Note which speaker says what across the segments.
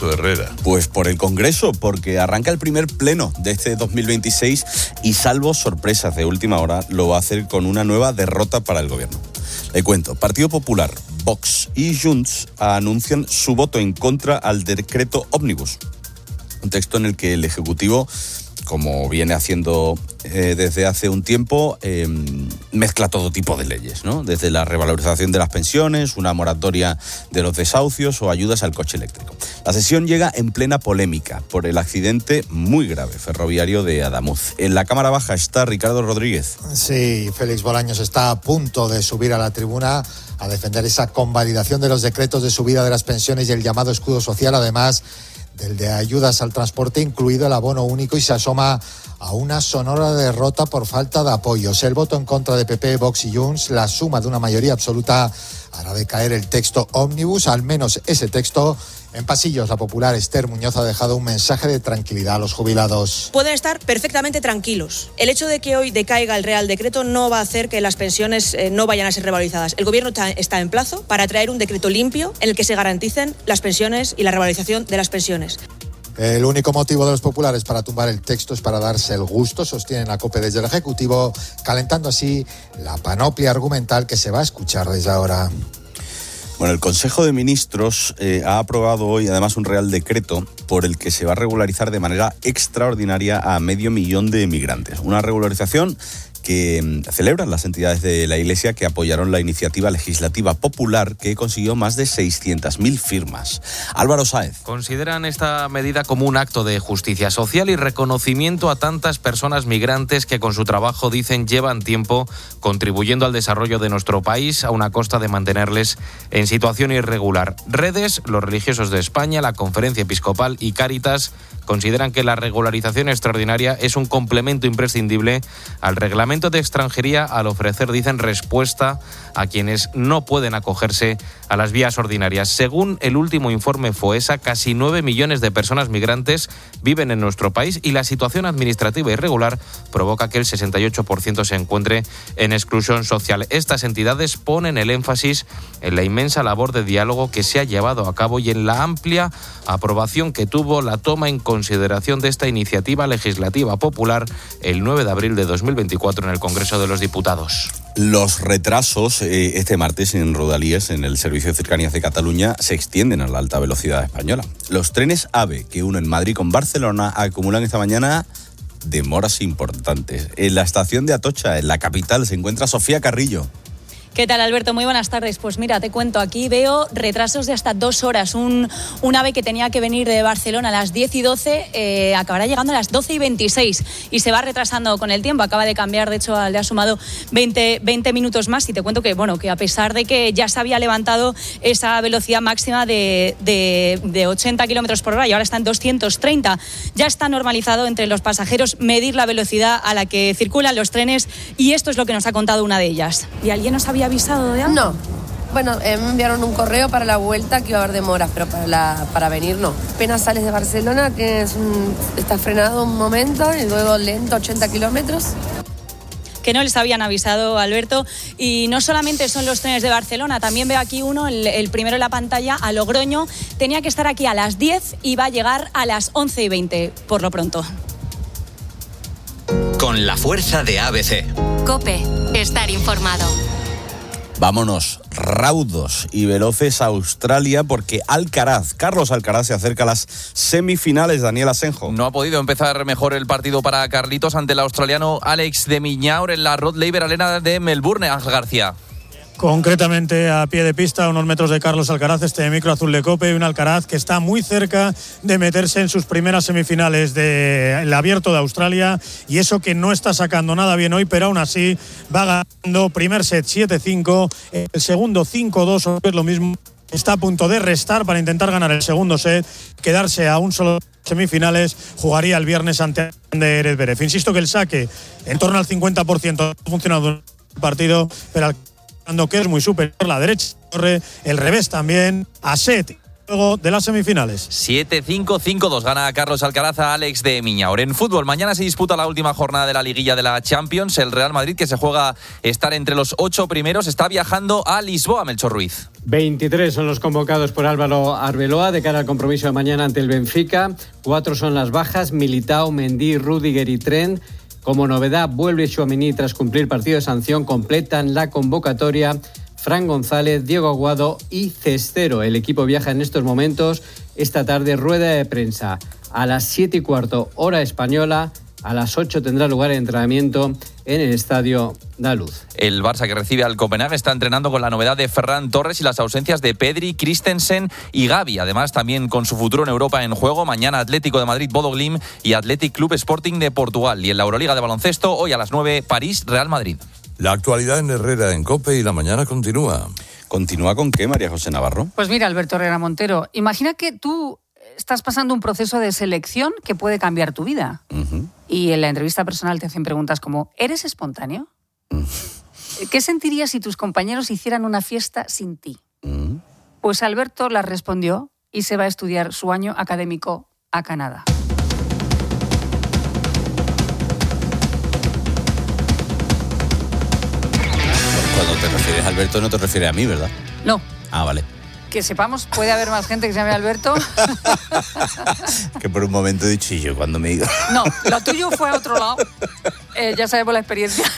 Speaker 1: Alfonso Herrera?
Speaker 2: Pues por el Congreso, porque arranca el primer pleno de este 2026 y, salvo sorpresas de última hora, lo va a hacer con una nueva derrota para el gobierno. Le cuento, Partido Popular, Vox y Junts anuncian su voto en contra al decreto Ómnibus, un texto en el que el Ejecutivo, como viene haciendo desde hace un tiempo, mezcla todo tipo de leyes, ¿no? Desde la revalorización de las pensiones, una moratoria de los desahucios o ayudas al coche eléctrico. La sesión llega en plena polémica por el accidente muy grave ferroviario de Adamuz. En la Cámara Baja está Ricardo Rodríguez.
Speaker 3: Sí, Félix Bolaños está a punto de subir a la tribuna a defender esa convalidación de los decretos de subida de las pensiones y el llamado escudo social, además del de ayudas al transporte, incluido el abono único, y se asoma a una sonora derrota por falta de apoyos. El voto en contra de PP, Vox y Junts, la suma de una mayoría absoluta, hará decaer el texto Ómnibus, al menos ese texto. En Pasillos, la popular Esther Muñoz ha dejado un mensaje de tranquilidad a los jubilados.
Speaker 4: Pueden estar perfectamente tranquilos. El hecho de que hoy decaiga el Real Decreto no va a hacer que las pensiones no vayan a ser revalorizadas. El Gobierno está en plazo para traer un decreto limpio en el que se garanticen las pensiones y la revalorización de las pensiones.
Speaker 3: El único motivo de los populares para tumbar el texto es para darse el gusto, sostienen a COPE desde el Ejecutivo, calentando así la panoplia argumental que se va a escuchar desde ahora.
Speaker 2: Bueno, el Consejo de Ministros ha aprobado hoy además un Real Decreto por el que se va a regularizar de manera extraordinaria a 500.000 de emigrantes. Una regularización que celebran las entidades de la Iglesia que apoyaron la iniciativa legislativa popular que consiguió más de 600.000 firmas. Álvaro Sáez.
Speaker 5: Consideran esta medida como un acto de justicia social y reconocimiento a tantas personas migrantes que con su trabajo, dicen, llevan tiempo contribuyendo al desarrollo de nuestro país a una costa de mantenerles en situación irregular. Redes, los religiosos de España, la Conferencia Episcopal y Cáritas consideran que la regularización extraordinaria es un complemento imprescindible al reglamento de extranjería al ofrecer, dicen, respuesta a quienes no pueden acogerse a las vías ordinarias. Según el último informe FOESA, casi 9 millones de personas migrantes viven en nuestro país y la situación administrativa irregular provoca que el 68% se encuentre en exclusión social. Estas entidades ponen el énfasis en la inmensa labor de diálogo que se ha llevado a cabo y en la amplia aprobación que tuvo la toma en consideración de esta iniciativa legislativa popular el 9 de abril de 2024 en el Congreso de los Diputados.
Speaker 2: Los retrasos este martes en Rodalies, en el servicio de cercanías de Cataluña, se extienden a la alta velocidad española. Los trenes AVE que unen Madrid con Barcelona acumulan esta mañana demoras importantes. En la estación de Atocha, en la capital, se encuentra Sofía Carrillo.
Speaker 6: ¿Qué tal, Alberto? Muy buenas tardes. Pues mira, te cuento, aquí veo retrasos de hasta 2 horas. Un AVE que tenía que venir de Barcelona a las 10:12 acabará llegando a las 12:26 y se va retrasando con el tiempo. Acaba de cambiar, de hecho, le ha sumado 20 minutos más. Y te cuento que, bueno, que a pesar de que ya se había levantado esa velocidad máxima de 80 kilómetros por hora y ahora está en 230, ya está normalizado entre los pasajeros medir la velocidad a la que circulan los trenes y esto es lo que nos ha contado una de ellas. ¿Y alguien nos había avisado de algo?
Speaker 7: No. Bueno, me enviaron un correo para la vuelta que iba a haber demoras, pero para venir no. Apenas sales de Barcelona, estás frenado un momento y luego lento 80 kilómetros.
Speaker 6: Que no les habían avisado, Alberto. Y no solamente son los trenes de Barcelona, también veo aquí uno, el primero en la pantalla, a Logroño. Tenía que estar aquí a las 10 y va a llegar a las 11:20, por lo pronto.
Speaker 8: Con la fuerza de ABC.
Speaker 9: COPE, estar informado.
Speaker 2: Vámonos raudos y veloces a Australia porque Carlos Alcaraz se acerca a las semifinales. Daniel Asenjo.
Speaker 10: No ha podido empezar mejor el partido para Carlitos ante el australiano Alex de Minaur en la Rod Laver Arena de Melbourne. Ángel García.
Speaker 11: Concretamente a pie de pista, a unos metros de Carlos Alcaraz, este micro azul de COPE, un Alcaraz que está muy cerca de meterse en sus primeras semifinales del Abierto de Australia, y eso que no está sacando nada bien hoy, pero aún así va ganando. Primer set 7-5, el segundo 5-2, es lo mismo. Está a punto de restar para intentar ganar el segundo set, quedarse a un solo semifinales. Jugaría el viernes ante Ander Zverev. Insisto que el saque en torno al 50% ha funcionado en el partido, pero que es muy superior, la derecha corre, el revés también, a set Luego de las semifinales.
Speaker 10: 7-5, 5-2 gana Carlos Alcaraz a Alex de Miñaur. En fútbol, mañana se disputa la última jornada de la liguilla de la Champions. El Real Madrid, que se juega estar entre los 8 primeros, está viajando a Lisboa, Melchor Ruiz.
Speaker 1: 23 son los convocados por Álvaro Arbeloa de cara al compromiso de mañana ante el Benfica. 4 son las bajas: Militao, Mendy, Rüdiger y Trent. Como novedad, vuelve Tchouaméni tras cumplir partido de sanción. Completan la convocatoria Fran González, Diego Aguado y Cestero. El equipo viaja en estos momentos. Esta tarde, rueda de prensa a las 7:15 hora española. A las 8 tendrá lugar el entrenamiento en el Estadio Daluz.
Speaker 10: El Barça, que recibe al Copenhague, está entrenando con la novedad de Ferran Torres y las ausencias de Pedri, Christensen y Gavi. Además, también con su futuro en Europa en juego. Mañana Atlético de Madrid, Bodo Glimt y Athletic Club Sporting de Portugal. Y en la Euroliga de baloncesto, hoy a las 9, París, Real Madrid.
Speaker 12: La actualidad en Herrera, en COPE, y la mañana continúa.
Speaker 2: ¿Continúa con qué, María José Navarro?
Speaker 13: Pues mira, Alberto Herrera Montero, imagina que tú estás pasando un proceso de selección que puede cambiar tu vida. Uh-huh. Y en la entrevista personal te hacen preguntas como, ¿eres espontáneo? ¿Qué sentirías si tus compañeros hicieran una fiesta sin ti? Pues Alberto las respondió y se va a estudiar su año académico a Canadá.
Speaker 2: Cuando te refieres a Alberto no te refieres a mí, ¿verdad?
Speaker 13: No.
Speaker 2: Ah, vale.
Speaker 13: Que sepamos, puede haber más gente que se llame Alberto.
Speaker 2: Que por un momento he dicho, ¿y yo cuando me he ido?
Speaker 13: No, lo tuyo fue a otro lado. Ya sabemos la experiencia.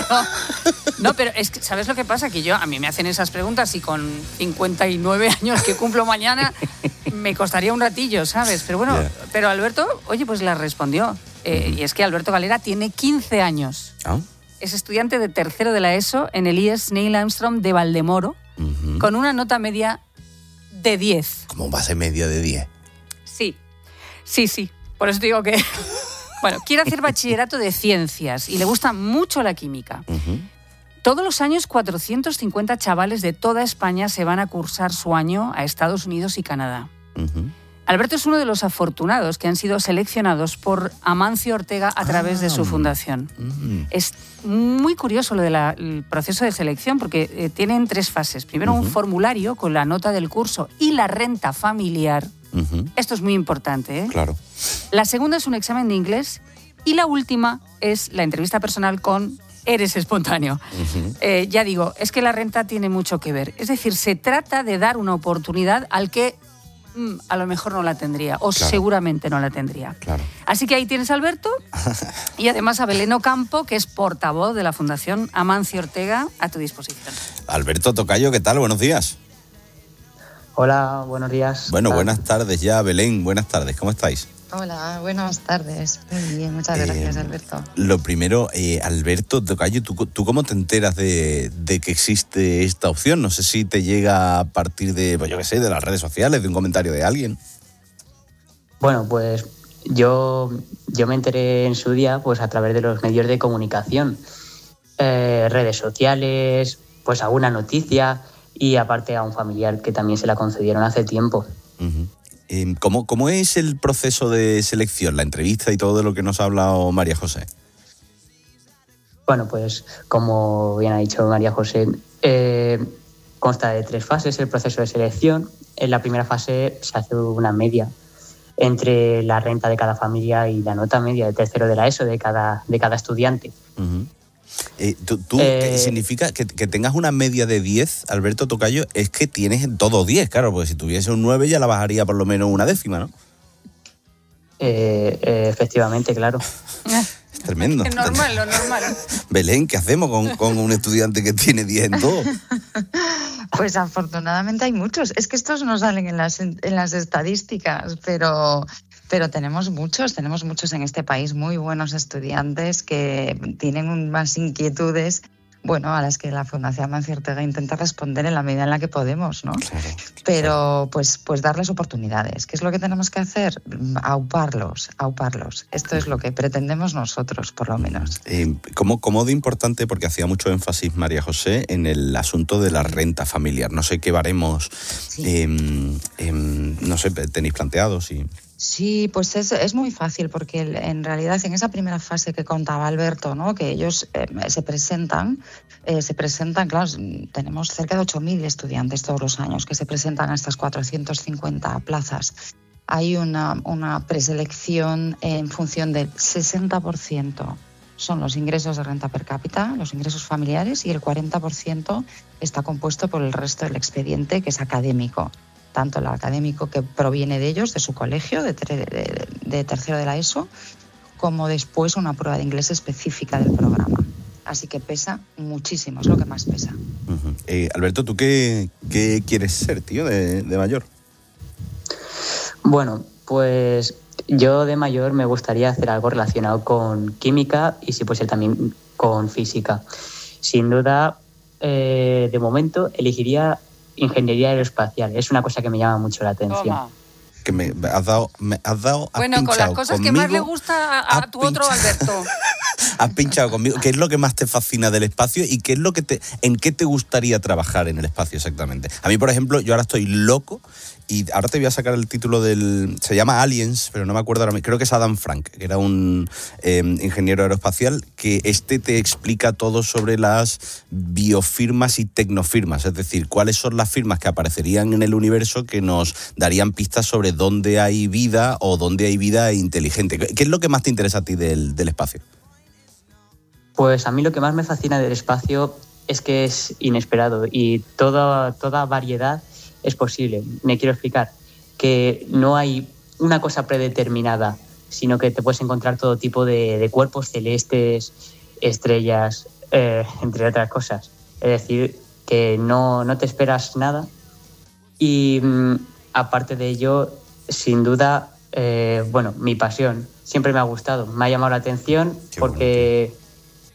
Speaker 13: Pero es que, ¿sabes lo que pasa? Que a mí me hacen esas preguntas y con 59 años que cumplo mañana me costaría un ratillo, ¿sabes? Pero bueno, Pero Alberto, oye, pues la respondió. Y es que Alberto Galera tiene 15 años. ¿Ah? Es estudiante de tercero de la ESO en el IES Neil Armstrong de Valdemoro, con una nota media de 10.
Speaker 2: ¿Cómo va a ser media de 10?
Speaker 13: Sí. Por eso te digo que... Bueno, quiere hacer bachillerato de ciencias y le gusta mucho la química. Todos los años 450 chavales de toda España se van a cursar su año a Estados Unidos y Canadá. Alberto es uno de los afortunados que han sido seleccionados por Amancio Ortega a través de su fundación. Es muy curioso lo del proceso de selección porque tienen 3 fases. Primero un formulario con la nota del curso y la renta familiar. Esto es muy importante, ¿eh?
Speaker 2: Claro.
Speaker 13: La segunda es un examen de inglés y la última es la entrevista personal con eres espontáneo. Ya digo, es que la renta tiene mucho que ver. Es decir, se trata de dar una oportunidad al que a lo mejor no la tendría, o seguramente no la tendría. Claro. Así que ahí tienes a Alberto y además a Belén Ocampo, que es portavoz de la Fundación Amancio Ortega, a tu disposición.
Speaker 2: Alberto Tocayo, ¿qué tal? Buenos días.
Speaker 14: Hola, buenos días.
Speaker 2: Bueno, buenas tardes ya, Belén. Buenas tardes, ¿cómo estáis?
Speaker 15: Hola, buenas tardes. Muy bien, muchas gracias, Alberto.
Speaker 2: Lo primero, Alberto Tocayo, ¿tú cómo te enteras de que existe esta opción? No sé si te llega a partir de, pues yo qué sé, de las redes sociales, de un comentario de alguien.
Speaker 14: Bueno, pues yo me enteré en su día pues a través de los medios de comunicación, redes sociales, pues alguna noticia y aparte a un familiar que también se la concedieron hace tiempo.
Speaker 2: ¿Cómo es el proceso de selección, la entrevista y todo de lo que nos ha hablado María José?
Speaker 14: Bueno, pues como bien ha dicho María José, consta de 3 fases el proceso de selección. En la primera fase se hace una media entre la renta de cada familia y la nota media de tercero de la ESO de cada estudiante.
Speaker 2: ¿Qué significa que tengas una media de 10, Alberto Tocayo? Es que tienes todo 10, claro, porque si tuviese un 9 ya la bajaría por lo menos una décima, ¿no?
Speaker 14: Efectivamente, claro.
Speaker 2: Es tremendo.
Speaker 13: Es normal, lo normal.
Speaker 2: Belén, ¿qué hacemos con un estudiante que tiene 10 en todo?
Speaker 15: Pues afortunadamente hay muchos. Es que estos no salen en las estadísticas, pero tenemos muchos en este país, muy buenos estudiantes que tienen más inquietudes, bueno, a las que la Fundación Amancio Ortega intenta responder en la medida en la que podemos, ¿no? Claro. Pero pues darles oportunidades. ¿Qué es lo que tenemos que hacer? Auparlos. Esto es lo que pretendemos nosotros, por lo menos.
Speaker 2: ¿Cómo de importante? Porque hacía mucho énfasis María José en el asunto de la renta familiar. No sé qué baremos, no sé, tenéis planteados y...
Speaker 15: Sí, pues es muy fácil porque en realidad en esa primera fase que contaba Alberto, ¿no? Que ellos se presentan, claro, tenemos cerca de 8.000 estudiantes todos los años que se presentan a estas 450 plazas. Hay una preselección en función del 60% son los ingresos de renta per cápita, los ingresos familiares, y el 40% está compuesto por el resto del expediente, que es académico. Tanto el académico que proviene de ellos, de su colegio, de tercero de la ESO, como después una prueba de inglés específica del programa. Así que pesa muchísimo, es lo que más pesa.
Speaker 2: Alberto, ¿tú qué quieres ser, tío, de mayor?
Speaker 14: Bueno, pues yo de mayor me gustaría hacer algo relacionado con química y si puede ser también con física. Sin duda, de momento elegiría ingeniería aeroespacial. Es una cosa que me llama mucho la atención.
Speaker 13: Toma.
Speaker 2: Que me has dado
Speaker 13: bueno, con las cosas que más le gusta a tu otro Alberto.
Speaker 2: Has pinchado conmigo. ¿Qué es lo que más te fascina del espacio y qué es lo que en qué te gustaría trabajar en el espacio exactamente? A mí, por ejemplo, yo ahora estoy loco y ahora te voy a sacar el título se llama Aliens, pero no me acuerdo ahora mismo. Creo que es Adam Frank, que era un ingeniero aeroespacial, que te explica todo sobre las biofirmas y tecnofirmas, es decir, cuáles son las firmas que aparecerían en el universo que nos darían pistas sobre dónde hay vida o dónde hay vida inteligente. ¿Qué es lo que más te interesa a ti del espacio?
Speaker 14: Pues a mí lo que más me fascina del espacio es que es inesperado y toda variedad es posible. Me quiero explicar que no hay una cosa predeterminada, sino que te puedes encontrar todo tipo de cuerpos celestes, estrellas, entre otras cosas. Es decir, que no te esperas nada. Y aparte de ello, sin duda, mi pasión siempre me ha gustado, me ha llamado la atención. Qué porque... Bueno.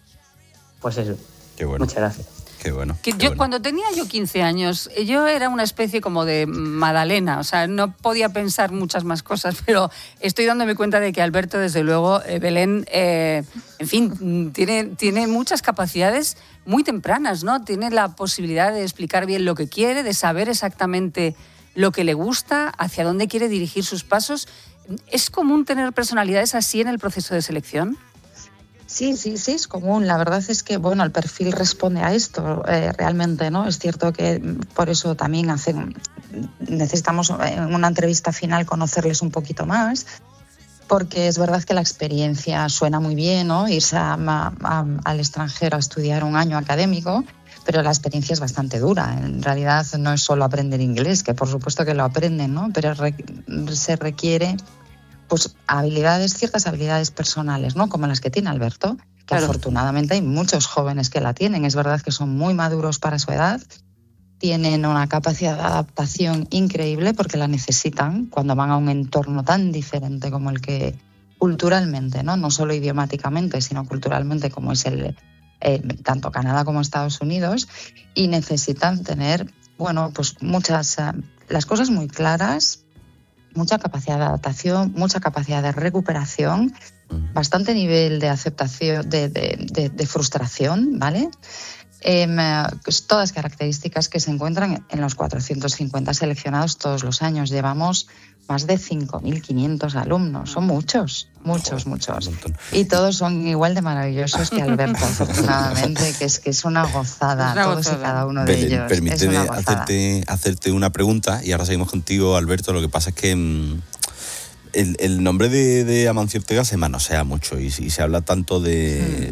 Speaker 14: Pues eso.
Speaker 2: Qué bueno.
Speaker 14: Muchas gracias.
Speaker 2: Qué bueno.
Speaker 13: Cuando tenía 15 años, yo era una especie como de Madalena, o sea, no podía pensar muchas más cosas, pero estoy dándome cuenta de que Alberto, desde luego, Belén, en fin, tiene muchas capacidades muy tempranas, ¿no? Tiene la posibilidad de explicar bien lo que quiere, de saber exactamente lo que le gusta, hacia dónde quiere dirigir sus pasos. ¿Es común tener personalidades así en el proceso de selección?
Speaker 15: Sí, es común. La verdad es que, el perfil responde a esto realmente, ¿no? Es cierto que por eso también necesitamos en una entrevista final conocerles un poquito más, porque es verdad que la experiencia suena muy bien, ¿no? Irse al extranjero a estudiar un año académico, pero la experiencia es bastante dura. En realidad no es solo aprender inglés, que por supuesto que lo aprenden, ¿no? Pero se requiere... pues ciertas habilidades personales, ¿no? Como las que tiene Alberto, que claro. Afortunadamente hay muchos jóvenes que la tienen. Es verdad que son muy maduros para su edad, tienen una capacidad de adaptación increíble porque la necesitan cuando van a un entorno tan diferente como el que culturalmente, no solo idiomáticamente, sino culturalmente como es tanto Canadá como Estados Unidos, y necesitan tener, pues las cosas muy claras, mucha capacidad de adaptación, mucha capacidad de recuperación, bastante nivel de aceptación, de frustración, ¿vale? Todas características que se encuentran en los 450 seleccionados todos los años. Llevamos más de 5.500 alumnos, son muchos. Y todos son igual de maravillosos que Alberto, afortunadamente, que es una gozada, todos y cada uno de ellos.
Speaker 2: Permíteme hacerte una pregunta y ahora seguimos contigo, Alberto. Lo que pasa es que el nombre de Amancio Ortega se manosea mucho y se habla tanto de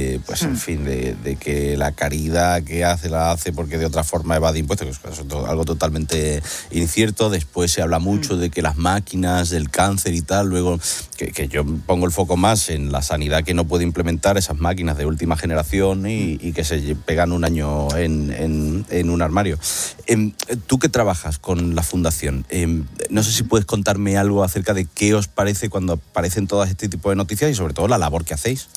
Speaker 2: que la caridad que hace la hace porque de otra forma evade impuestos, que es algo totalmente incierto. Después se habla mucho de que las máquinas, del cáncer y tal, luego que yo pongo el foco más en la sanidad que no puede implementar esas máquinas de última generación y que se pegan un año en un armario. Tú que trabajas con la fundación, no sé si puedes contarme algo acerca de qué os parece cuando aparecen todas este tipo de noticias y sobre todo la labor que hacéis.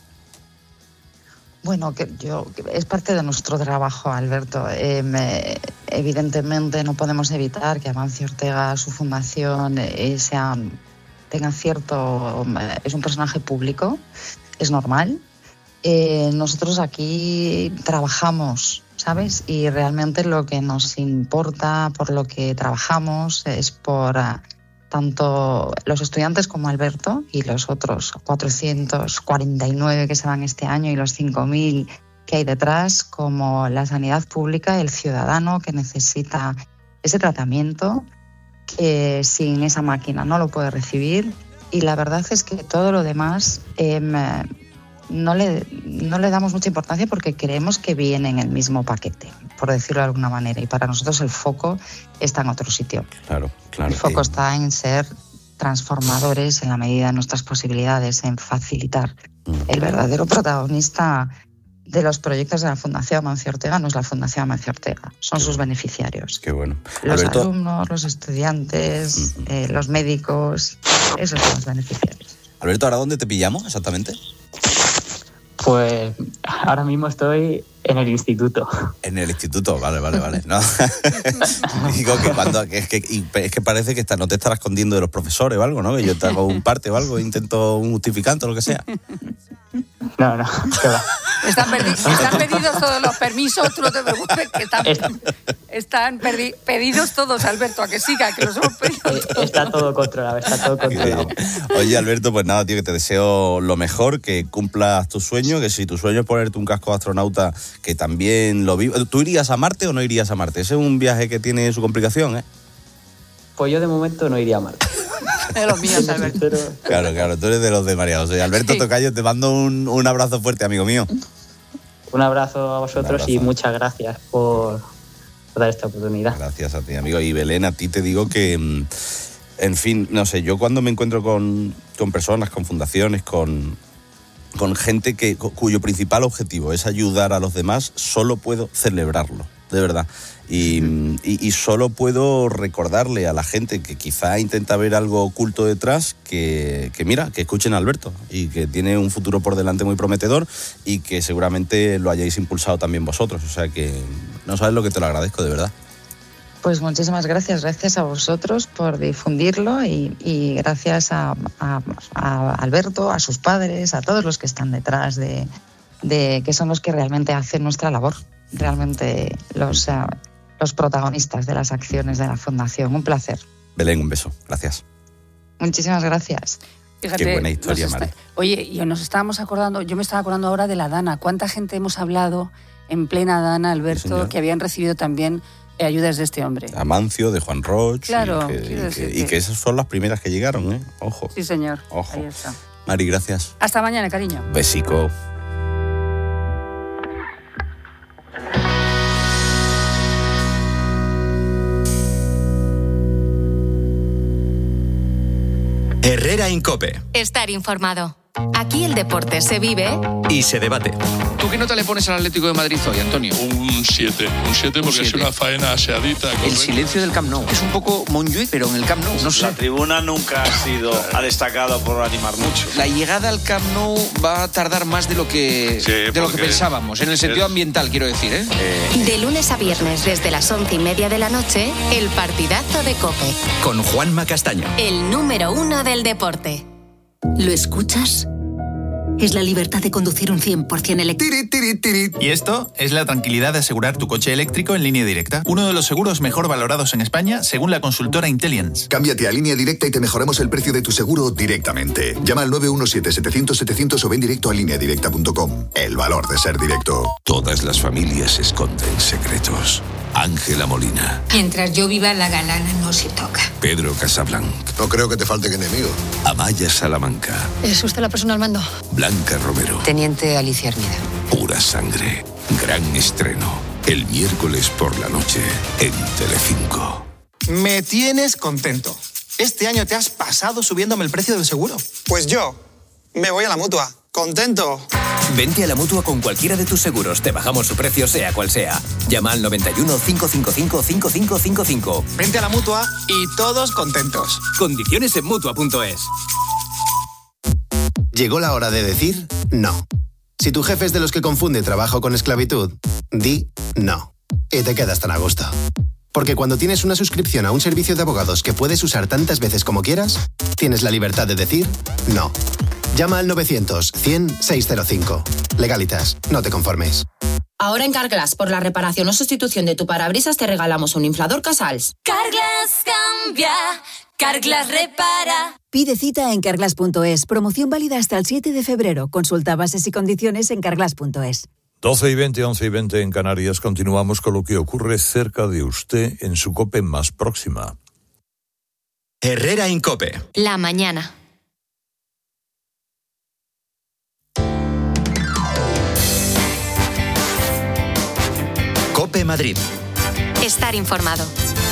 Speaker 15: Bueno, es parte de nuestro trabajo, Alberto. Evidentemente no podemos evitar que Amancio Ortega, su fundación, tenga cierto... es un personaje público, es normal. Nosotros aquí trabajamos, ¿sabes? Y realmente lo que nos importa, por lo que trabajamos, es por tanto los estudiantes como Alberto y los otros 449 que se van este año y los 5.000 que hay detrás, como la sanidad pública, el ciudadano que necesita ese tratamiento, que sin esa máquina no lo puede recibir. Y la verdad es que todo lo demás no le damos mucha importancia porque creemos que viene en el mismo paquete, por decirlo de alguna manera. Y para nosotros el foco está en otro sitio.
Speaker 2: Claro.
Speaker 15: El foco está en ser transformadores en la medida de nuestras posibilidades, en facilitar. El verdadero protagonista de los proyectos de la Fundación Amancio Ortega no es la Fundación Amancio Ortega, son sus beneficiarios.
Speaker 2: Qué bueno.
Speaker 15: Los
Speaker 2: Alberto,
Speaker 15: alumnos, los estudiantes, los médicos, esos son los beneficiarios.
Speaker 2: Alberto, ¿ahora dónde te pillamos exactamente?
Speaker 14: Pues ahora mismo estoy en el instituto.
Speaker 2: En el instituto, vale. No. Digo que es que parece que no te estarás escondiendo de los profesores o algo, ¿no? Que yo te hago un parte o algo, intento un justificante o lo que sea.
Speaker 14: No, qué va.
Speaker 13: Están pedidos todos los permisos, tú no te preocupes, que están pedidos todos, Alberto, a que siga, que los hemos pedido todos.
Speaker 14: Está todo controlado.
Speaker 2: Oye, Alberto, pues nada, tío, que te deseo lo mejor, que cumplas tu sueño, que si tu sueño es ponerte un casco de astronauta, que también lo vivo. ¿Tú irías a Marte o no irías a Marte? Ese es un viaje que tiene su complicación, ¿eh?
Speaker 14: Pues yo de momento no iría a Marte.
Speaker 13: De los míos, Alberto.
Speaker 2: Claro, tú eres de los de María José. Alberto Tocayo, te mando un abrazo fuerte, amigo mío.
Speaker 14: Un abrazo a vosotros y muchas gracias por dar esta oportunidad.
Speaker 2: Gracias a ti, amigo. Y Belén, a ti te digo que, en fin, no sé, yo cuando me encuentro con personas, con fundaciones, con gente cuyo principal objetivo es ayudar a los demás, solo puedo celebrarlo, de verdad. Y solo puedo recordarle a la gente que quizá intenta ver algo oculto detrás, que mira, que escuchen a Alberto y que tiene un futuro por delante muy prometedor y que seguramente lo hayáis impulsado también vosotros. O sea que no sabes lo que te lo agradezco, de verdad.
Speaker 15: Pues muchísimas gracias a vosotros por difundirlo y gracias a Alberto, a sus padres, a todos los que están detrás de que son los que realmente hacen nuestra labor, realmente los protagonistas de las acciones de la Fundación. Un placer.
Speaker 2: Belén, un beso. Gracias.
Speaker 15: Muchísimas gracias.
Speaker 13: Fíjate,
Speaker 2: qué buena historia, Mari.
Speaker 13: Oye, yo me estaba acordando ahora de la Dana. ¿Cuánta gente hemos hablado en plena Dana, Alberto, que habían recibido también ayudas de este hombre?
Speaker 2: Amancio, de Juan Roch.
Speaker 13: Claro.
Speaker 2: Y que esas son las primeras que llegaron, ¿eh? Ojo.
Speaker 13: Sí, señor.
Speaker 2: Ojo.
Speaker 13: Ahí está.
Speaker 2: Mari, gracias.
Speaker 13: Hasta mañana, cariño.
Speaker 2: Besico.
Speaker 8: Herrera en COPE.
Speaker 9: Estar informado. Aquí el deporte se vive
Speaker 8: y se debate.
Speaker 16: ¿Tú qué nota le pones al Atlético de Madrid hoy, Antonio?
Speaker 17: Un 7 porque es una faena aseadita.
Speaker 16: El silencio del Camp Nou. Es un poco Montjuïc, pero en el Camp Nou. No sé.
Speaker 18: La tribuna nunca ha destacado por animar mucho.
Speaker 16: La llegada al Camp Nou va a tardar más de lo que pensábamos, en el sentido ambiental, quiero decir, ¿eh?
Speaker 9: De lunes a viernes, desde las 11:30 de la noche, el partidazo de COPE.
Speaker 8: Con Juanma Castaño.
Speaker 9: El número 1 del deporte.
Speaker 19: ¿Lo escuchas? Es la libertad de conducir un 100% eléctrico.
Speaker 20: Y esto es la tranquilidad de asegurar tu coche eléctrico en Línea Directa. Uno de los seguros mejor valorados en España, según la consultora Intelliance.
Speaker 21: Cámbiate a Línea Directa y te mejoramos el precio de tu seguro directamente. Llama al 917-700-700 o ven directo a lineadirecta.com. El valor de ser directo.
Speaker 12: Todas las familias esconden secretos. Ángela Molina.
Speaker 22: Mientras yo viva, la galana no se toca.
Speaker 12: Pedro Casablanc.
Speaker 23: No creo que te falten enemigos.
Speaker 12: Amaya Salamanca.
Speaker 22: ¿Es usted la persona al mando?
Speaker 12: Blanca Romero.
Speaker 22: Teniente Alicia Hermida.
Speaker 12: Pura sangre. Gran estreno. El miércoles por la noche en Telecinco.
Speaker 24: Me tienes contento. Este año te has pasado subiéndome el precio del seguro.
Speaker 25: Pues yo me voy a la Mutua. ¡Contento!
Speaker 8: Vente a la Mutua con cualquiera de tus seguros. Te bajamos su precio, sea cual sea. Llama al 91 555 5555.
Speaker 24: Vente a la Mutua y todos contentos.
Speaker 8: Condiciones en Mutua.es.
Speaker 26: Llegó la hora de decir no. Si tu jefe es de los que confunde trabajo con esclavitud, di no. Y te quedas tan a gusto. Porque cuando tienes una suscripción a un servicio de abogados que puedes usar tantas veces como quieras, tienes la libertad de decir no. Llama al 900-100-605. Legalitas, no te conformes.
Speaker 27: Ahora en Carglass, por la reparación o sustitución de tu parabrisas, te regalamos un inflador Casals.
Speaker 9: Carglass cambia,
Speaker 3: Carglass repara.
Speaker 4: Pide cita en carglass.es. Promoción válida hasta el 7 de febrero. Consulta bases y condiciones en carglass.es.
Speaker 5: 12:20, 11:20 en Canarias. Continuamos con lo que ocurre cerca de usted en su COPE más próxima.
Speaker 6: Herrera Incope.
Speaker 9: La mañana.
Speaker 6: COPE Madrid.
Speaker 9: Estar informado.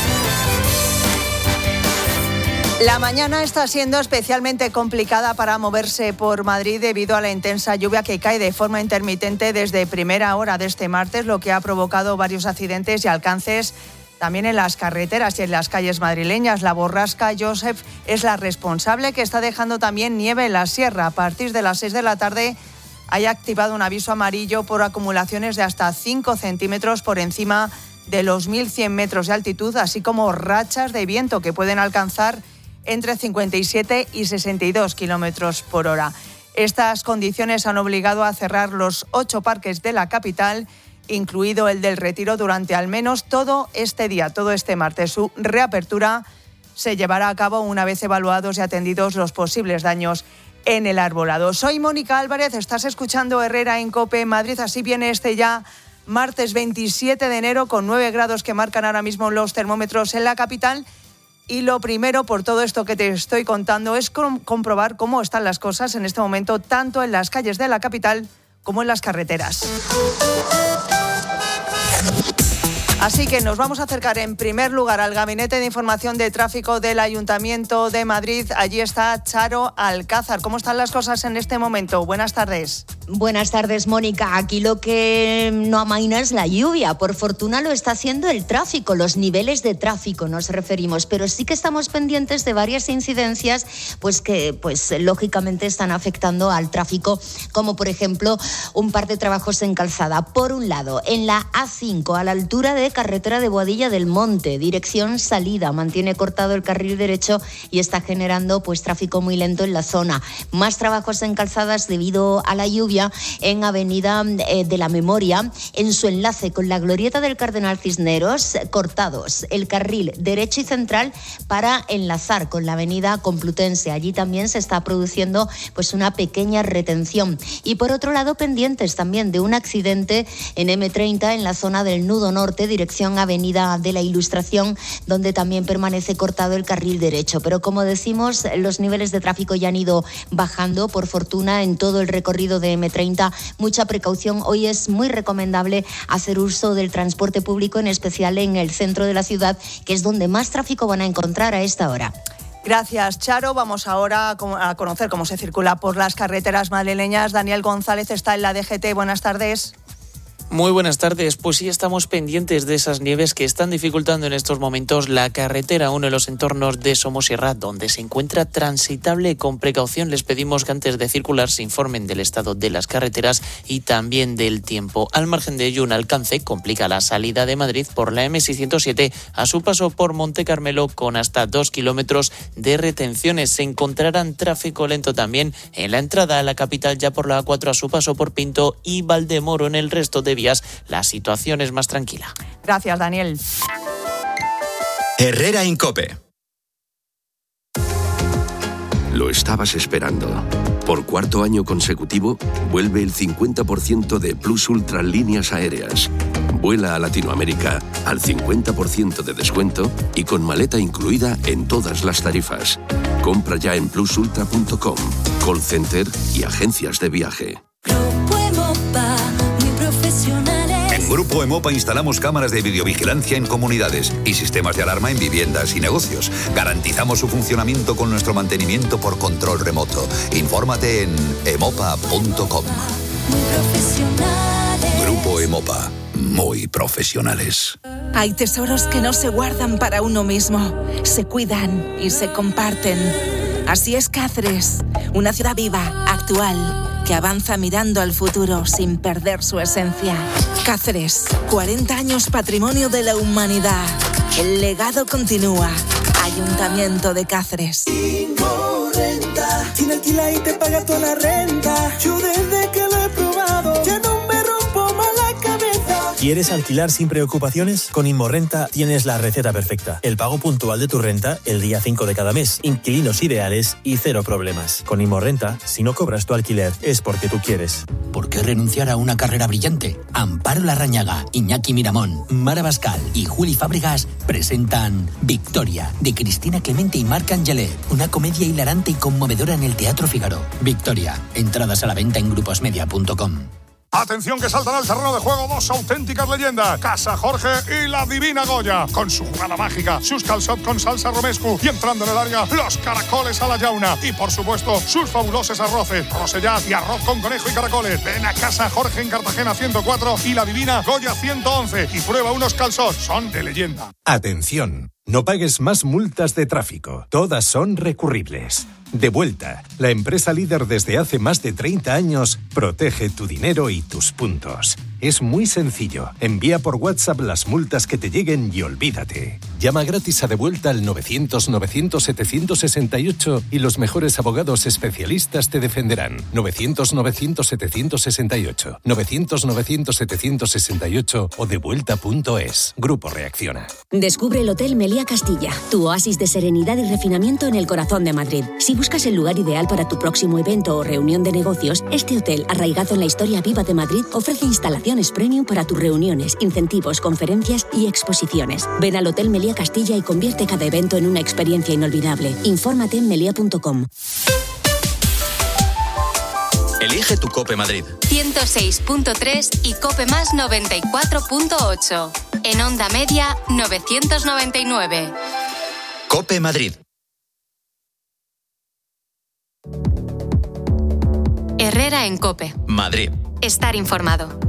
Speaker 7: La mañana está siendo especialmente complicada para moverse por Madrid debido a la intensa lluvia que cae de forma intermitente desde primera hora de este martes, lo que ha provocado varios accidentes y alcances también en las carreteras y en las calles madrileñas. La borrasca Joseph es la responsable, que está dejando también nieve en la sierra. A partir de las 6 de la tarde hay activado un aviso amarillo por acumulaciones de hasta 5 centímetros por encima de los 1.100 metros de altitud, así como rachas de viento que pueden alcanzar entre 57 y 62 kilómetros por hora. Estas condiciones han obligado a cerrar los 8 parques de la capital, incluido el del Retiro, durante al menos todo este día, todo este martes. Su reapertura se llevará a cabo una vez evaluados y atendidos los posibles daños en el arbolado. Soy Mónica Álvarez, estás escuchando Herrera en COPE Madrid. Así viene este ya martes 27 de enero con 9 grados que marcan ahora mismo los termómetros en la capital. Y lo primero, por todo esto que te estoy contando, es comprobar cómo están las cosas en este momento, tanto en las calles de la capital como en las carreteras. Así que nos vamos a acercar en primer lugar al Gabinete de Información de Tráfico del Ayuntamiento de Madrid. Allí está Charo Alcázar. ¿Cómo están las cosas en este momento? Buenas tardes.
Speaker 11: Buenas tardes, Mónica. Aquí lo que no amaina es la lluvia. Por fortuna lo está haciendo el tráfico, los niveles de tráfico nos referimos, pero sí que estamos pendientes de varias incidencias que lógicamente están afectando al tráfico, como por ejemplo un par de trabajos en calzada. Por un lado, en la A5, a la altura de carretera de Boadilla del Monte, dirección salida, mantiene cortado el carril derecho y está generando tráfico muy lento en la zona. Más trabajos en calzadas debido a la lluvia en Avenida de la Memoria, en su enlace con la glorieta del Cardenal Cisneros, cortados el carril derecho y central para enlazar con la Avenida Complutense. Allí también se está produciendo una pequeña retención. Y por otro lado, pendientes también de un accidente en M30 en la zona del Nudo Norte, dirección Avenida de la Ilustración, donde también permanece cortado el carril derecho. Pero como decimos, los niveles de tráfico ya han ido bajando, por fortuna, en todo el recorrido de M30. Mucha precaución. Hoy es muy recomendable hacer uso del transporte público, en especial en el centro de la ciudad, que es donde más tráfico van a encontrar a esta hora.
Speaker 7: Gracias, Charo. Vamos ahora a conocer cómo se circula por las carreteras madrileñas. Daniel González está en la DGT. Buenas tardes.
Speaker 23: Muy buenas tardes. Pues sí, estamos pendientes de esas nieves que están dificultando en estos momentos la carretera, uno de los entornos de Somosierra, donde se encuentra transitable con precaución. Les pedimos que antes de circular se informen del estado de las carreteras y también del tiempo. Al margen de ello, un alcance complica la salida de Madrid por la M607 a su paso por Monte Carmelo, con hasta 2 kilómetros de retenciones. Se encontrarán tráfico lento también en la entrada a la capital, ya por la A4 a su paso por Pinto y Valdemoro. En el resto de la situación es más tranquila.
Speaker 7: Gracias, Daniel.
Speaker 6: Herrera Incope.
Speaker 12: Lo estabas esperando. Por cuarto año consecutivo, vuelve el 50% de Plus Ultra líneas aéreas. Vuela a Latinoamérica al 50% de descuento y con maleta incluida en todas las tarifas. Compra ya en plusultra.com, call center y agencias de viaje.
Speaker 21: En Grupo Emopa instalamos cámaras de videovigilancia en comunidades y sistemas de alarma en viviendas y negocios. Garantizamos su funcionamiento con nuestro mantenimiento por control remoto. Infórmate en emopa.com. Grupo Emopa. Muy profesionales.
Speaker 28: Hay tesoros que no se guardan para uno mismo, se cuidan y se comparten. Así es Cáceres, una ciudad viva, actual, que avanza mirando al futuro sin perder su esencia. Cáceres, 40 años patrimonio de la humanidad. El legado continúa. Ayuntamiento de Cáceres.
Speaker 29: Renta, China alquila y te paga toda la renta. Yo desde que lo he probado ya no me rompo más la cabeza.
Speaker 1: ¿Quieres alquilar sin preocupaciones? Con Inmorrenta tienes la receta perfecta. El pago puntual de tu renta el día 5 de cada mes. Inquilinos ideales y cero problemas. Con Inmorrenta, si no cobras tu alquiler, es porque tú quieres.
Speaker 2: ¿Por qué renunciar a una carrera brillante? Amparo Larrañaga, Iñaki Miramón, Mara Bascal y Juli Fábregas presentan Victoria, de Cristina Clemente y Marc Angelet. Una comedia hilarante y conmovedora en el Teatro Fígaro. Victoria. Entradas a la venta en gruposmedia.com.
Speaker 3: Atención, que saltan al terreno de juego dos auténticas leyendas, Casa Jorge y la Divina Goya, con su jugada mágica, sus calçot con salsa romescu y entrando en el área, los caracoles a la llauna y por supuesto sus fabulosos arroces, rosellat y arroz con conejo y caracoles. Ven a Casa Jorge en Cartagena 104 y la Divina Goya 111 y prueba unos calçots, son de leyenda.
Speaker 10: Atención, no pagues más multas de tráfico, todas son recurribles. Devuelta, la empresa líder desde hace más de 30 años, protege tu dinero y tus puntos. Es muy sencillo. Envía por WhatsApp las multas que te lleguen y olvídate. Llama gratis a Devuelta al 900-900-768 y los mejores abogados especialistas te defenderán. 900-900-768. 900-900-768 o devuelta.es. Grupo Reacciona.
Speaker 13: Descubre el Hotel Meliá Castilla, tu oasis de serenidad y refinamiento en el corazón de Madrid. Si buscas el lugar ideal para tu próximo evento o reunión de negocios, este hotel, arraigado en la historia viva de Madrid, ofrece instalaciones premium para tus reuniones, incentivos, conferencias y exposiciones. Ven al Hotel Meliá Castilla y convierte cada evento en una experiencia inolvidable. Infórmate en melia.com.
Speaker 6: Elige tu COPE Madrid.
Speaker 9: 106.3 y COPE más 94.8. En onda media 999.
Speaker 6: COPE Madrid.
Speaker 9: Herrera en COPE.
Speaker 6: Madrid.
Speaker 9: Estar informado.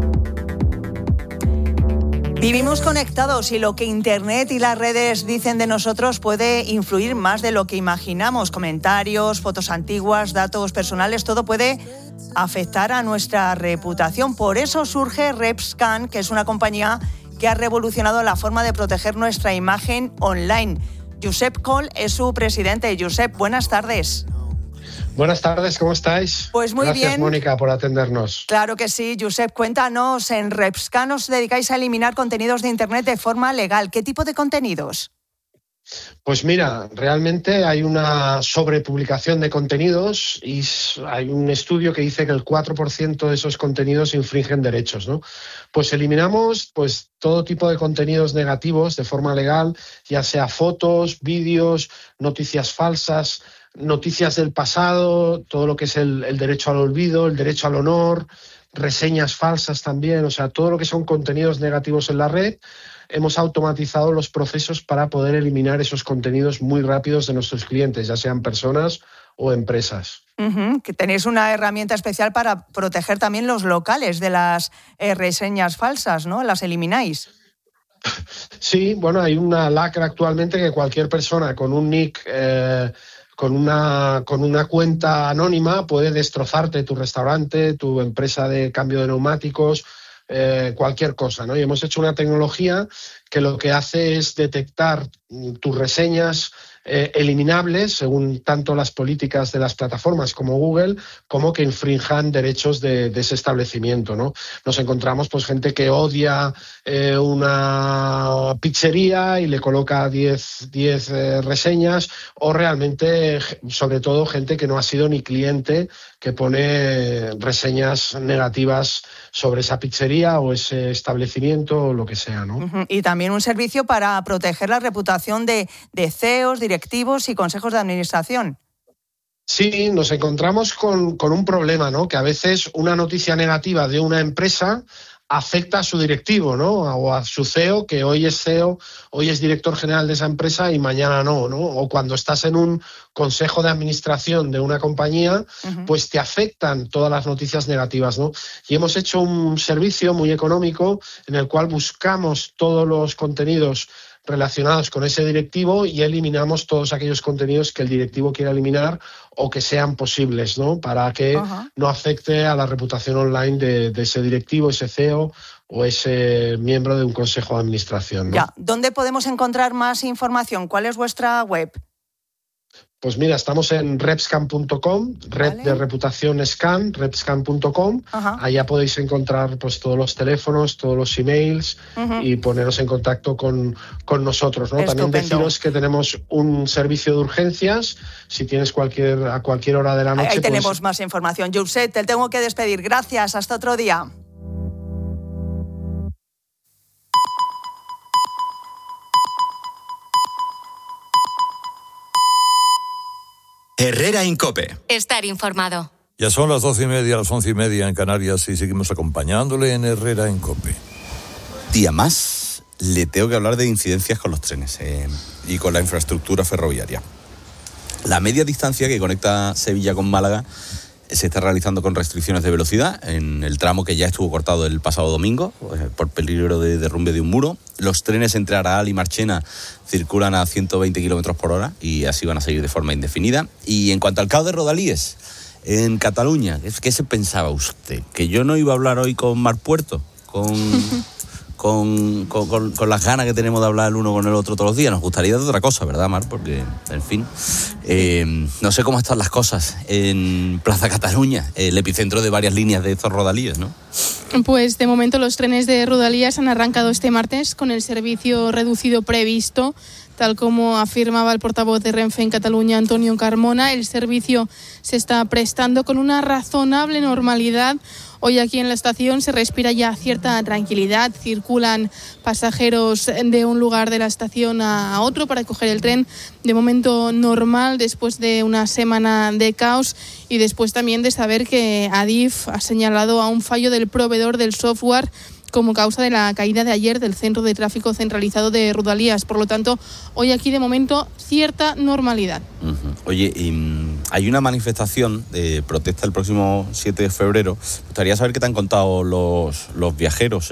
Speaker 7: Vivimos conectados y lo que Internet y las redes dicen de nosotros puede influir más de lo que imaginamos. Comentarios, fotos antiguas, datos personales, todo puede afectar a nuestra reputación. Por eso surge RepScan, que es una compañía que ha revolucionado la forma de proteger nuestra imagen online. Josep Coll es su presidente. Josep, buenas tardes.
Speaker 14: Buenas tardes, ¿cómo estáis?
Speaker 7: Pues muy bien.
Speaker 14: Gracias, Mónica, por atendernos.
Speaker 7: Claro que sí, Josep, cuéntanos, en RepScan os dedicáis a eliminar contenidos de Internet de forma legal. ¿Qué tipo de contenidos?
Speaker 14: Pues mira, realmente hay una sobrepublicación de contenidos y hay un estudio que dice que el 4% de esos contenidos infringen derechos, ¿no? Pues eliminamos pues todo tipo de contenidos negativos de forma legal, ya sea fotos, vídeos, noticias falsas, noticias del pasado, todo lo que es el derecho al olvido, el derecho al honor, reseñas falsas también, o sea, todo lo que son contenidos negativos en la red. Hemos automatizado los procesos para poder eliminar esos contenidos muy rápidos de nuestros clientes, ya sean personas o empresas.
Speaker 7: Que tenéis una herramienta especial para proteger también los locales de las reseñas falsas, ¿no? ¿Las elimináis?
Speaker 14: Sí, bueno, hay una lacra actualmente que cualquier persona con un nick... con una cuenta anónima puede destrozarte tu restaurante, tu empresa de cambio de neumáticos, cualquier cosa, ¿no? Y hemos hecho una tecnología que lo que hace es detectar tus reseñas eliminables según tanto las políticas de las plataformas como Google, como que infrinjan derechos de ese establecimiento, ¿no? Nos encontramos pues gente que odia una pizzería y le coloca 10 reseñas, o realmente, sobre todo, gente que no ha sido ni cliente, que pone reseñas negativas sobre esa pizzería o ese establecimiento o lo que sea, ¿no?
Speaker 7: Y también un servicio para proteger la reputación de CEOs, directivos y consejos de administración.
Speaker 14: Sí, nos encontramos con un problema, ¿no? Que a veces una noticia negativa de una empresa afecta a su directivo, ¿no? O a su CEO, que hoy es CEO, hoy es director general de esa empresa y mañana no, ¿no? O cuando estás en un consejo de administración de una compañía, pues te afectan todas las noticias negativas, ¿no? Y hemos hecho un servicio muy económico en el cual buscamos todos los contenidos relacionados con ese directivo y eliminamos todos aquellos contenidos que el directivo quiera eliminar o que sean posibles, ¿no? Para que no afecte a la reputación online de ese directivo, ese CEO o ese miembro de un consejo de administración, ¿no?
Speaker 7: Ya. ¿Dónde podemos encontrar más información? ¿Cuál es vuestra web?
Speaker 14: Pues mira, estamos en repscan.com, red de reputación scan, repscan.com. Allá podéis encontrar pues todos los teléfonos, todos los emails y poneros en contacto con nosotros, ¿no? También deciros que tenemos un servicio de urgencias, si tienes a cualquier hora de la noche.
Speaker 7: Ahí tenemos más información. Josep, te tengo que despedir. Gracias, hasta otro día.
Speaker 6: Herrera Incope.
Speaker 9: Estar informado.
Speaker 5: Ya son las 12:30, las 11:30 en Canarias y seguimos acompañándole en Herrera Incope.
Speaker 15: Día más, le tengo que hablar de incidencias con los trenes y con la infraestructura ferroviaria. La media distancia que conecta Sevilla con Málaga se está realizando con restricciones de velocidad en el tramo que ya estuvo cortado el pasado domingo por peligro de derrumbe de un muro. Los trenes entre Araal y Marchena circulan a 120 km por hora y así van a seguir de forma indefinida. Y en cuanto al caos de Rodalíes, en Cataluña, ¿qué se pensaba usted? ¿Que yo no iba a hablar hoy con Marc Puerto? Con las ganas que tenemos de hablar el uno con el otro todos los días. Nos gustaría de otra cosa, ¿verdad, Mar? Porque, en fin, no sé cómo están las cosas en Plaza Cataluña, el epicentro de varias líneas de estos Rodalíes, ¿no?
Speaker 16: Pues de momento los trenes de Rodalías han arrancado este martes con el servicio reducido previsto. Tal como afirmaba el portavoz de Renfe en Cataluña, Antonio Carmona, el servicio se está prestando con una razonable normalidad. Hoy aquí en la estación se respira ya cierta tranquilidad. Circulan pasajeros de un lugar de la estación a otro para coger el tren. De momento normal, después de una semana de caos y después también de saber que Adif ha señalado a un fallo del proveedor del software como causa de la caída de ayer del Centro de Tráfico Centralizado de Rodalías. Por lo tanto, hoy aquí de momento cierta normalidad.
Speaker 15: Oye, hay una manifestación de protesta el próximo 7 de febrero. Me gustaría saber qué te han contado los viajeros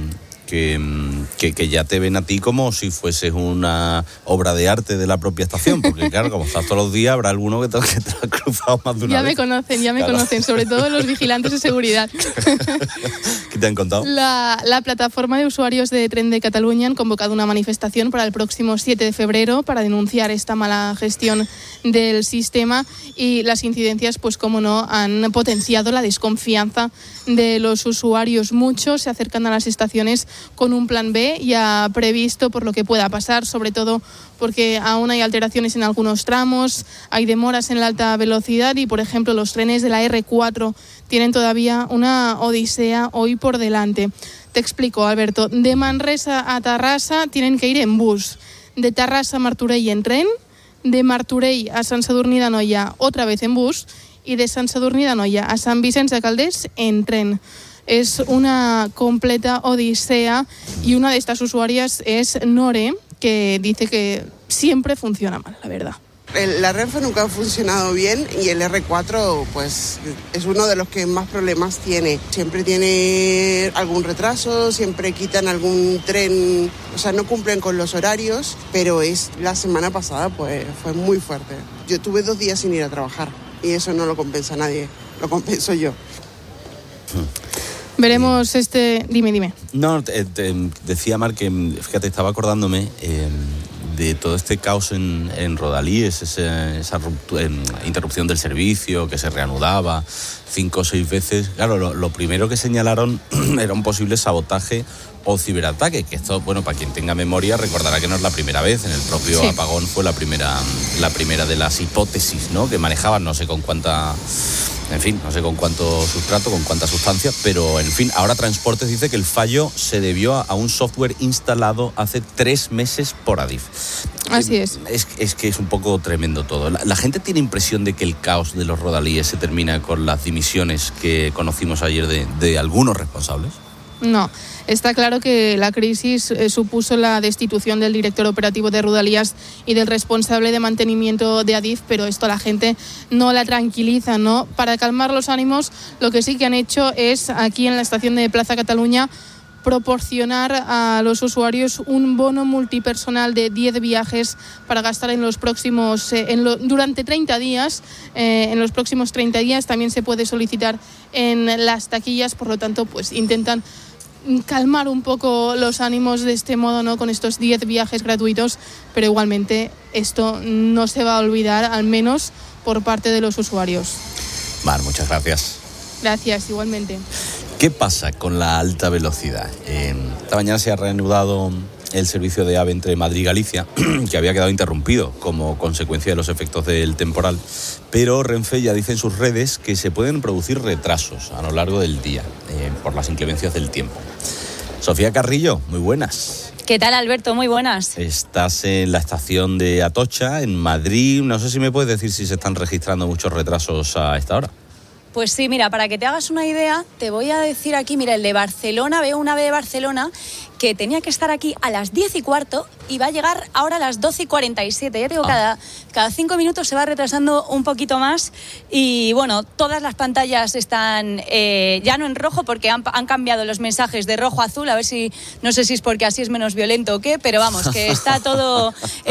Speaker 15: que ya te ven a ti como si fueses una obra de arte de la propia estación, porque claro, como estás todos los días, habrá alguno que te ha cruzado más de una vez.
Speaker 16: Ya me conocen, sobre todo los vigilantes de seguridad.
Speaker 15: ¿Qué te han contado?
Speaker 16: La plataforma de usuarios de Tren de Cataluña han convocado una manifestación para el próximo 7 de febrero para denunciar esta mala gestión del sistema y las incidencias, pues como no, han potenciado la desconfianza de los usuarios. Muchos se acercan a las estaciones con un plan B ya previsto por lo que pueda pasar, sobre todo porque aún hay alteraciones en algunos tramos, hay demoras en la alta velocidad y, por ejemplo, los trenes de la R4 tienen todavía una odisea hoy por delante. Te explico, Alberto. De Manresa a Tarrasa tienen que ir en bus, de Tarrasa a Martorell en tren, de Martorell a Sant Sadurní d'Anoia otra vez en bus y de Sant Sadurní d'Anoia a Sant Vicenç de Calders en tren. Es una completa odisea y una de estas usuarias es Nore, que dice que siempre funciona mal, la verdad.
Speaker 17: La Renfe nunca ha funcionado bien y el R4 pues es uno de los que más problemas tiene. Siempre tiene algún retraso, siempre quitan algún tren, o sea, no cumplen con los horarios, pero la semana pasada pues fue muy fuerte. Yo tuve 2 días sin ir a trabajar y eso no lo compensa nadie, lo compenso yo.
Speaker 16: Veremos Dime.
Speaker 15: No, decía Mar que, fíjate, estaba acordándome de todo este caos en Rodalíes, esa interrupción del servicio que se reanudaba 5 o 6 veces. Claro, lo primero que señalaron era un posible sabotaje o ciberataque, que esto, bueno, para quien tenga memoria recordará que no es la primera vez. En el propio apagón fue la primera de las hipótesis, ¿no?, que manejaban, no sé con cuánto sustrato, con cuánta sustancia, pero en fin, ahora Transportes dice que el fallo se debió a un software instalado hace 3 meses por Adif.
Speaker 16: Así es.
Speaker 15: Es que es un poco tremendo todo. La gente tiene impresión de que el caos de los Rodalíes se termina con las dimisiones que conocimos ayer de algunos responsables.
Speaker 16: No, está claro que la crisis supuso la destitución del director operativo de Rodalías y del responsable de mantenimiento de Adif, pero esto a la gente no la tranquiliza, ¿no? Para calmar los ánimos, lo que sí que han hecho es, aquí en la estación de Plaza Cataluña, proporcionar a los usuarios un bono multipersonal de 10 viajes para gastar en los próximos durante 30 días. En los próximos 30 días también se puede solicitar en las taquillas, por lo tanto, pues intentan calmar un poco los ánimos de este modo, ¿no? Con estos 10 viajes gratuitos, pero igualmente esto no se va a olvidar, al menos por parte de los usuarios.
Speaker 15: Mar, muchas gracias.
Speaker 16: Gracias, igualmente.
Speaker 15: ¿Qué pasa con la alta velocidad? Esta mañana se ha reanudado el servicio de AVE entre Madrid y Galicia, que había quedado interrumpido como consecuencia de los efectos del temporal, pero Renfe ya dice en sus redes que se pueden producir retrasos a lo largo del día por las inclemencias del tiempo. Sofía Carrillo, muy buenas.
Speaker 8: ¿Qué tal, Alberto? Muy buenas.
Speaker 15: Estás en la estación de Atocha, en Madrid. No sé si me puedes decir si se están registrando muchos retrasos a esta hora.
Speaker 8: Pues sí, mira, para que te hagas una idea, te voy a decir aquí, mira, el de Barcelona, veo un AVE de Barcelona que tenía que estar aquí a las 10:15 y va a llegar ahora a las 12:47. Ya te digo, cada 5 minutos se va retrasando un poquito más y bueno, todas las pantallas están ya no en rojo porque han cambiado los mensajes de rojo a azul, a ver si, no sé si es porque así es menos violento o qué, pero vamos, que está todo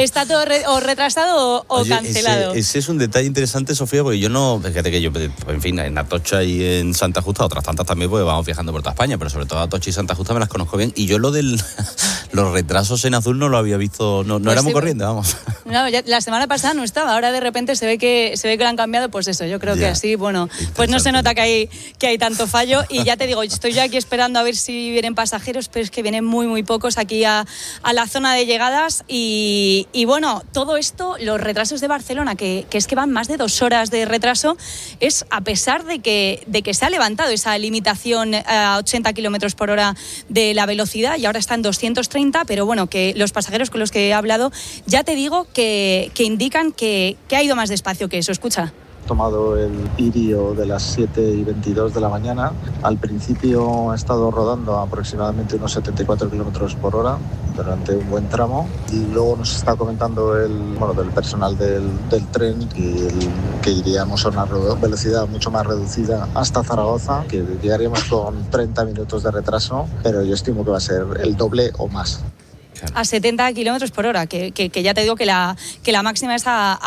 Speaker 8: o retrasado o cancelado.
Speaker 15: Ese es un detalle interesante, Sofía, porque yo no, fíjate que yo, en fin, en Atocha y en Santa Justa, otras tantas también, porque vamos viajando por toda España, pero sobre todo Atocha y Santa Justa me las conozco bien, y yo lo de los retrasos en azul no lo había visto, no pues era muy corriente, vamos.
Speaker 8: No, ya, la semana pasada no estaba, ahora de repente se ve que lo han cambiado, pues eso, yo creo que así, bueno, pues no se nota que hay tanto fallo, y ya te digo, estoy yo aquí esperando a ver si vienen pasajeros, pero es que vienen muy, muy pocos aquí a la zona de llegadas, y bueno, todo esto, los retrasos de Barcelona, que es que van más de 2 horas de retraso, es a pesar de que se ha levantado esa limitación a 80 kilómetros por hora de la velocidad, y ahora está en 230, pero bueno, que los pasajeros con los que he hablado ya te digo que indican que ha ido más despacio que eso. Escucha.
Speaker 18: Tomado el Irio de las 7:22 de la mañana. Al principio ha estado rodando aproximadamente unos 74 kilómetros por hora durante un buen tramo, y luego nos está comentando del personal del tren que iríamos a una velocidad mucho más reducida hasta Zaragoza, que llegaríamos con 30 minutos de retraso, pero yo estimo que va a ser el doble o más.
Speaker 8: A 70 kilómetros por hora, que ya te digo que la máxima es a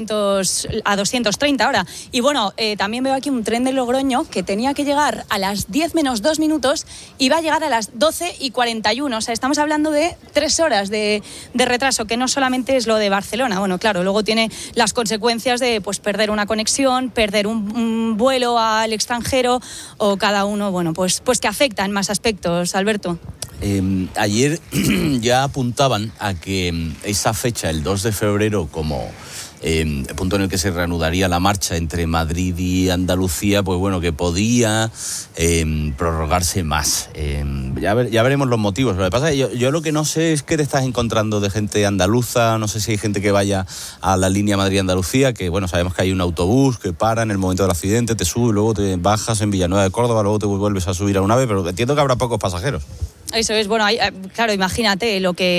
Speaker 8: 230 ahora. Y bueno, también veo aquí un tren de Logroño que tenía que llegar a las 10 menos 2 minutos y va a llegar a las 12:41. O sea, estamos hablando de 3 horas de retraso, que no solamente es lo de Barcelona. Bueno, claro, luego tiene las consecuencias de pues perder una conexión, perder un vuelo al extranjero, o cada uno, bueno, pues que afecta en más aspectos, Alberto.
Speaker 15: Ayer ya apuntaban a que esa fecha, el 2 de febrero, como el punto en el que se reanudaría la marcha entre Madrid y Andalucía, pues bueno, que podía prorrogarse más. Ya veremos los motivos. Lo que pasa es que yo lo que no sé es qué te estás encontrando de gente andaluza. No sé si hay gente que vaya a la línea Madrid-Andalucía, que bueno, sabemos que hay un autobús que para en el momento del accidente, te sube, luego te bajas en Villanueva de Córdoba, luego te vuelves a subir a un AVE, pero entiendo que habrá pocos pasajeros.
Speaker 8: Eso es, bueno, claro, imagínate,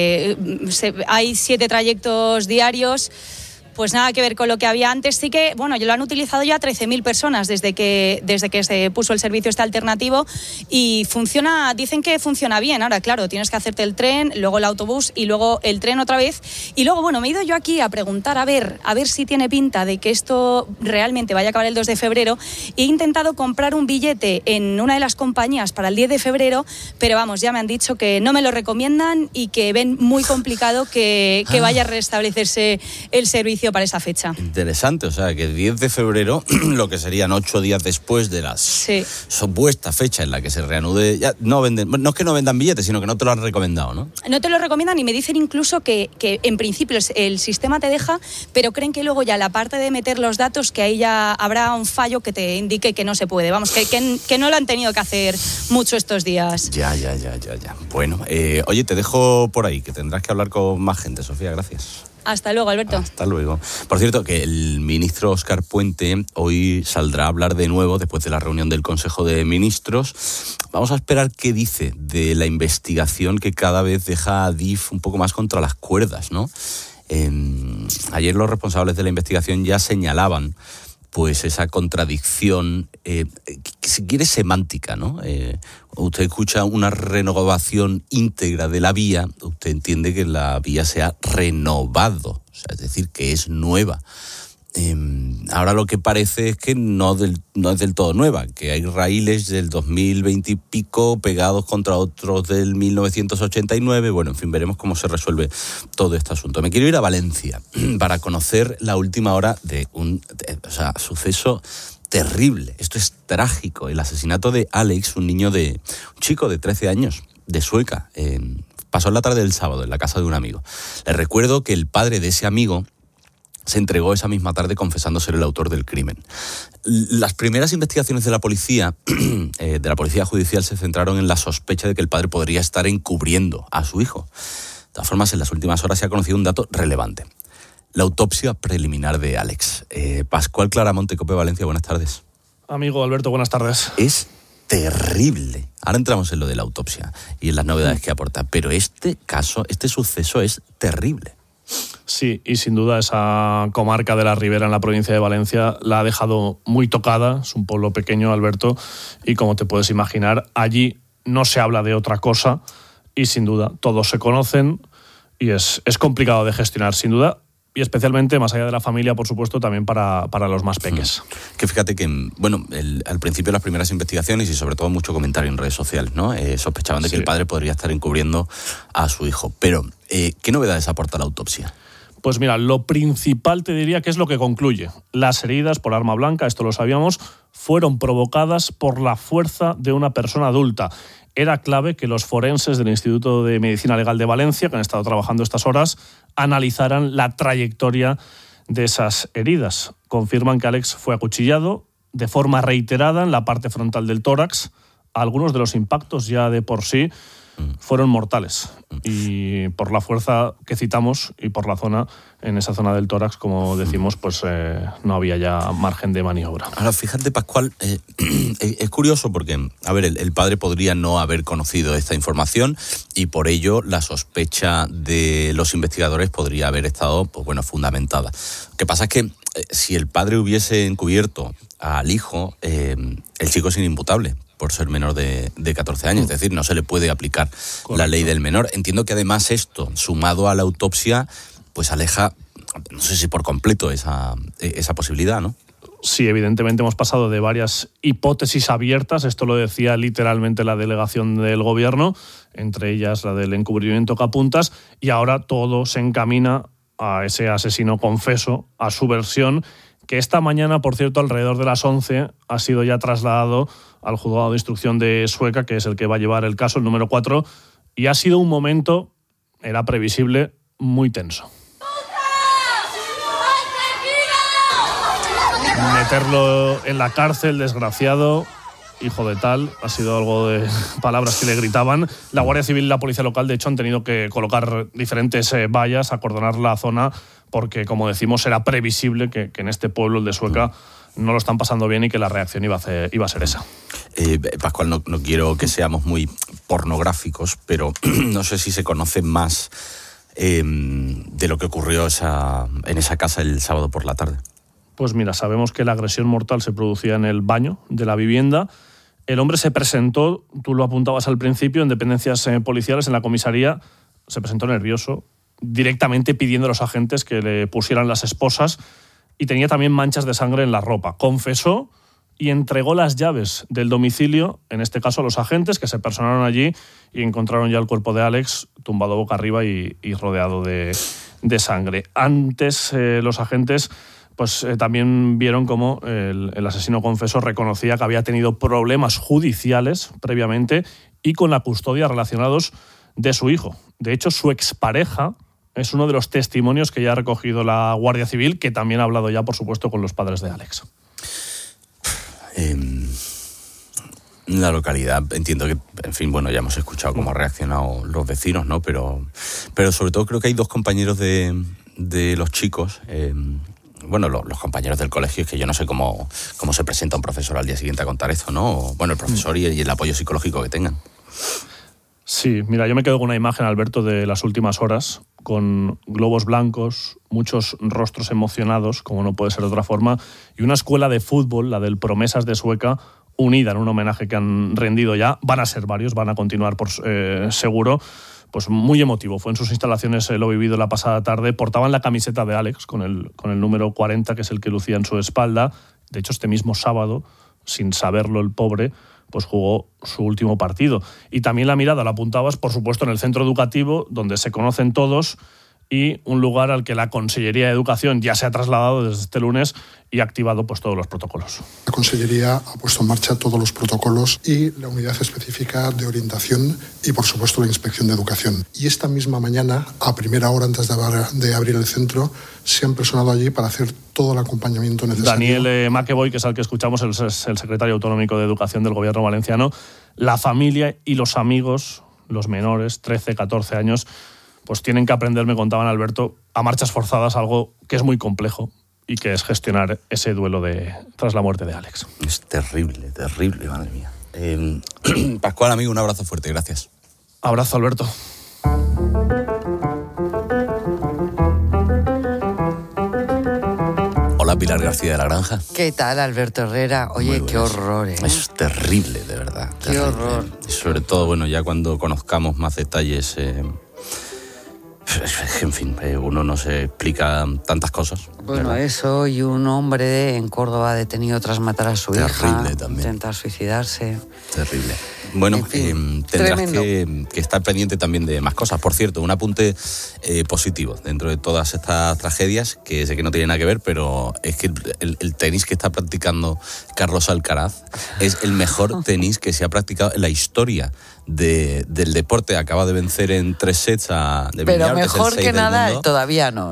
Speaker 8: hay 7 trayectos diarios. Pues nada que ver con lo que había antes. Sí que, bueno, lo han utilizado ya 13.000 personas desde que se puso el servicio este alternativo, y dicen que funciona bien. Ahora, claro, tienes que hacerte el tren, luego el autobús y luego el tren otra vez. Y luego, bueno, me he ido yo aquí a preguntar a ver si tiene pinta de que esto realmente vaya a acabar el 2 de febrero. He intentado comprar un billete en una de las compañías para el 10 de febrero, pero vamos, ya me han dicho que no me lo recomiendan y que ven muy complicado que vaya a restablecerse el servicio para esa fecha.
Speaker 15: Interesante, o sea, que el 10 de febrero, lo que serían 8 días después de la supuesta fecha en la que se reanude, ya no venden, no es que no vendan billetes, sino que no te lo han recomendado, ¿no?
Speaker 8: No te lo recomiendan, y me dicen incluso que en principio el sistema te deja, pero creen que luego ya la parte de meter los datos, que ahí ya habrá un fallo que te indique que no se puede. Vamos, que no lo han tenido que hacer mucho estos días.
Speaker 15: Ya. Bueno, oye, te dejo por ahí, que tendrás que hablar con más gente, Sofía, gracias.
Speaker 8: Hasta luego, Alberto.
Speaker 15: Hasta luego. Por cierto, que el ministro Óscar Puente hoy saldrá a hablar de nuevo después de la reunión del Consejo de Ministros. Vamos a esperar qué dice de la investigación que cada vez deja a DIF un poco más contra las cuerdas, ¿no? Ayer los responsables de la investigación ya señalaban pues esa contradicción, que si quiere semántica, ¿no? Usted escucha una renovación íntegra de la vía, usted entiende que la vía se ha renovado, o sea, es decir, que es nueva. Ahora lo que parece es que no es del todo nueva, que hay raíles del 2020 y pico pegados contra otros del 1989. Bueno, en fin, veremos cómo se resuelve todo este asunto. Me quiero ir a Valencia para conocer la última hora de un suceso terrible. Esto es trágico. El asesinato de Alex, un chico de 13 años, de Sueca. Pasó la tarde del sábado en la casa de un amigo. Les recuerdo que el padre de ese amigo se entregó esa misma tarde confesando ser el autor del crimen. Las primeras investigaciones de la policía judicial, se centraron en la sospecha de que el padre podría estar encubriendo a su hijo. De todas formas, en las últimas horas se ha conocido un dato relevante: la autopsia preliminar de Alex. Pascual Claramonte, COPE Valencia, buenas tardes.
Speaker 4: Amigo Alberto, buenas tardes.
Speaker 15: Es terrible. Ahora entramos en lo de la autopsia y en las novedades que aporta, pero este suceso es terrible.
Speaker 4: Sí, y sin duda esa comarca de la Ribera en la provincia de Valencia la ha dejado muy tocada. Es un pueblo pequeño, Alberto, y como te puedes imaginar, allí no se habla de otra cosa y sin duda todos se conocen y es complicado de gestionar, sin duda, y especialmente más allá de la familia, por supuesto, también para los más pequeños.
Speaker 15: Que fíjate que, al principio las primeras investigaciones y sobre todo mucho comentario en redes sociales, ¿no? Sospechaban de que el padre podría estar encubriendo a su hijo. Pero, ¿qué novedades aporta la autopsia?
Speaker 4: Pues mira, lo principal te diría que es lo que concluye. Las heridas por arma blanca, esto lo sabíamos, fueron provocadas por la fuerza de una persona adulta. Era clave que los forenses del Instituto de Medicina Legal de Valencia, que han estado trabajando estas horas, analizaran la trayectoria de esas heridas. Confirman que Alex fue acuchillado de forma reiterada en la parte frontal del tórax. Algunos de los impactos ya de por sí fueron mortales y por la fuerza que citamos y por la zona, en esa zona del tórax, como decimos, pues no había ya margen de maniobra.
Speaker 15: Ahora, fíjate, Pascual, es curioso porque, a ver, el padre podría no haber conocido esta información y por ello la sospecha de los investigadores podría haber estado, fundamentada. Lo que pasa es que si el padre hubiese encubierto al hijo, el chico es inimputable por ser menor de 14 años, es decir, no se le puede aplicar la ley del menor. Entiendo que además esto, sumado a la autopsia, pues aleja, no sé si por completo, esa posibilidad, ¿no?
Speaker 4: Sí, evidentemente hemos pasado de varias hipótesis abiertas, esto lo decía literalmente la delegación del gobierno, entre ellas la del encubrimiento que apuntas, y ahora todo se encamina a ese asesino confeso, a su versión, que esta mañana, por cierto, alrededor de las 11, ha sido ya trasladado al juzgado de instrucción de Sueca, que es el que va a llevar el caso, el número 4, y ha sido un momento, era previsible, muy tenso. Meterlo en la cárcel, desgraciado, hijo de tal, ha sido algo de palabras que le gritaban. La Guardia Civil y la Policía Local, de hecho, han tenido que colocar diferentes vallas, acordonar la zona, porque, como decimos, era previsible que en este pueblo, el de Sueca, no lo están pasando bien y que la reacción iba a ser esa.
Speaker 15: Pascual, no quiero que seamos muy pornográficos, pero no sé si se conoce más de lo que ocurrió en esa casa el sábado por la tarde.
Speaker 4: Pues mira, sabemos que la agresión mortal se producía en el baño de la vivienda. El hombre se presentó, tú lo apuntabas al principio, en dependencias policiales, en la comisaría, se presentó nervioso, directamente pidiendo a los agentes que le pusieran las esposas, y tenía también manchas de sangre en la ropa. Confesó y entregó las llaves del domicilio, en este caso a los agentes, que se personaron allí y encontraron ya el cuerpo de Alex tumbado boca arriba y rodeado de sangre. Antes los agentes también vieron cómo el asesino confeso reconocía que había tenido problemas judiciales previamente y con la custodia relacionados de su hijo. De hecho, su expareja es uno de los testimonios que ya ha recogido la Guardia Civil, que también ha hablado ya, por supuesto, con los padres de Alex.
Speaker 15: La localidad, entiendo que, en fin, ya hemos escuchado cómo han reaccionado los vecinos, ¿no? Pero sobre todo creo que hay dos compañeros de los chicos, los compañeros del colegio, es que yo no sé cómo se presenta un profesor al día siguiente a contar esto, ¿no? El profesor y el apoyo psicológico que tengan.
Speaker 4: Sí, mira, yo me quedo con una imagen, Alberto, de las últimas horas, con globos blancos, muchos rostros emocionados, como no puede ser de otra forma, y una escuela de fútbol, la del Promesas de Sueca, unida en un homenaje que han rendido ya. Van a ser varios, van a continuar por seguro, pues muy emotivo. Fue en sus instalaciones, lo vivido la pasada tarde. Portaban la camiseta de Alex con el número 40, que es el que lucía en su espalda. De hecho, este mismo sábado, sin saberlo el pobre, pues jugó su último partido. Y también la mirada la apuntabas, por supuesto, en el centro educativo, donde se conocen todos, y un lugar al que la Consellería de Educación ya se ha trasladado desde este lunes y ha activado pues todos los protocolos.
Speaker 11: La Consellería ha puesto en marcha todos los protocolos y la unidad específica de orientación y, por supuesto, la inspección de educación. Y esta misma mañana, a primera hora antes de abrir el centro, se han personado allí para hacer todo el acompañamiento necesario.
Speaker 4: Daniel McEvoy, que es al que escuchamos, es el secretario autonómico de Educación del Gobierno valenciano. La familia y los amigos, los menores, 13, 14 años, pues tienen que aprender, me contaban Alberto, a marchas forzadas, algo que es muy complejo y que es gestionar ese duelo tras la muerte de Alex.
Speaker 15: Es terrible, madre mía. Pascual, amigo, un abrazo fuerte, gracias.
Speaker 4: Abrazo, Alberto.
Speaker 15: Hola, Pilar García de la Granja.
Speaker 19: ¿Qué tal, Alberto Herrera? Oye, qué horror, ¿eh?
Speaker 15: Es terrible, de verdad.
Speaker 19: Qué terrible. Horror.
Speaker 15: Y sobre todo, bueno, ya cuando conozcamos más detalles... en fin, uno no se explica tantas cosas.
Speaker 19: Bueno, ¿verdad? Eso, y un hombre en Córdoba detenido tras matar a su hija. Terrible también. Intentar suicidarse.
Speaker 15: Terrible. Bueno, en fin, tendrás que estar pendiente también de más cosas. Por cierto, un apunte positivo dentro de todas estas tragedias, que sé que no tiene nada que ver, pero es que el tenis que está practicando Carlos Alcaraz es el mejor tenis que se ha practicado en la historia del deporte. Acaba de vencer en 3 sets a de
Speaker 19: Pero
Speaker 15: Villar,
Speaker 19: mejor que Nadal todavía no.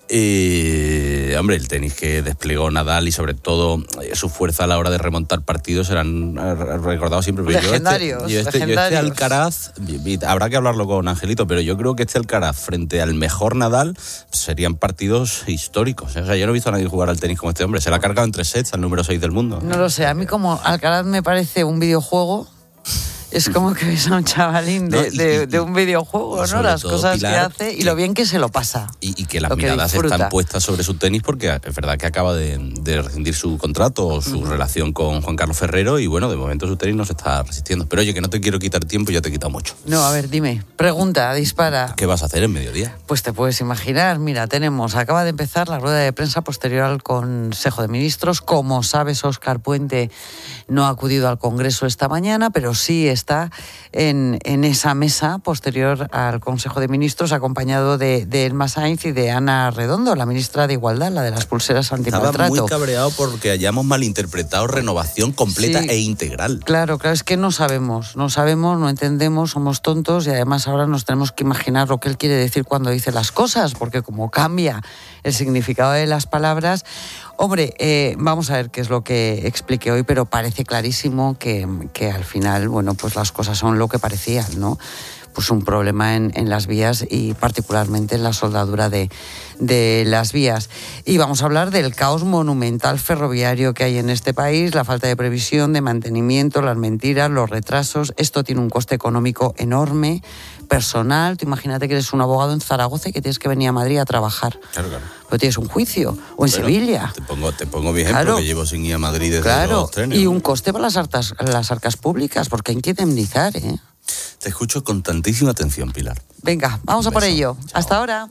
Speaker 15: Hombre, el tenis que desplegó Nadal y sobre todo su fuerza a la hora de remontar partidos serán recordados siempre.
Speaker 19: Legendarios.
Speaker 15: Yo este Alcaraz, habrá que hablarlo con Angelito, pero yo creo que este Alcaraz frente al mejor Nadal serían partidos históricos. O sea, yo no he visto a nadie jugar al tenis como este hombre. Se la ha cargado en 3 sets al número 6 del mundo.
Speaker 19: No lo sé, a mí como Alcaraz me parece un videojuego. Es como que ves a un chavalín de un videojuego, ¿no? Las cosas Pilar, que hace y lo bien que se lo pasa.
Speaker 15: Y que las miradas están puestas sobre su tenis porque es verdad que acaba de rescindir su contrato o su relación con Juan Carlos Ferrero y bueno, de momento su tenis no se está resistiendo. Pero oye, que no te quiero quitar tiempo, ya te he quitado mucho.
Speaker 19: No, a ver, dime, pregunta, dispara.
Speaker 15: ¿Qué vas a hacer en mediodía?
Speaker 19: Pues te puedes imaginar, mira, acaba de empezar la rueda de prensa posterior al Consejo de Ministros. Como sabes, Óscar Puente no ha acudido al Congreso esta mañana, pero sí está en esa mesa posterior al Consejo de Ministros, acompañado de Elma Sainz y de Ana Redondo, la ministra de Igualdad, la de las pulseras antimaltrato.
Speaker 15: Estaba muy cabreado porque hayamos malinterpretado renovación completa e integral.
Speaker 19: Claro, es que no sabemos, no entendemos, somos tontos y además ahora nos tenemos que imaginar lo que él quiere decir cuando dice las cosas, porque como cambia el significado de las palabras... Hombre, vamos a ver qué es lo que expliqué hoy, pero parece clarísimo que al final, bueno, pues las cosas son lo que parecían, ¿no? Pues un problema en las vías y particularmente en la soldadura de las vías. Y vamos a hablar del caos monumental ferroviario que hay en este país, la falta de previsión, de mantenimiento, las mentiras, los retrasos. Esto tiene un coste económico enorme, personal. Tú imagínate que eres un abogado en Zaragoza y que tienes que venir a Madrid a trabajar.
Speaker 15: Claro.
Speaker 19: Pero tienes un juicio, o en Sevilla.
Speaker 15: Te pongo mi ejemplo, que llevo sin ir a Madrid desde los trenes.
Speaker 19: Y un coste para las arcas públicas, porque hay que indemnizar, ¿eh?
Speaker 15: Te escucho con tantísima atención, Pilar.
Speaker 19: Venga, vamos a por ello. Chao. Hasta ahora.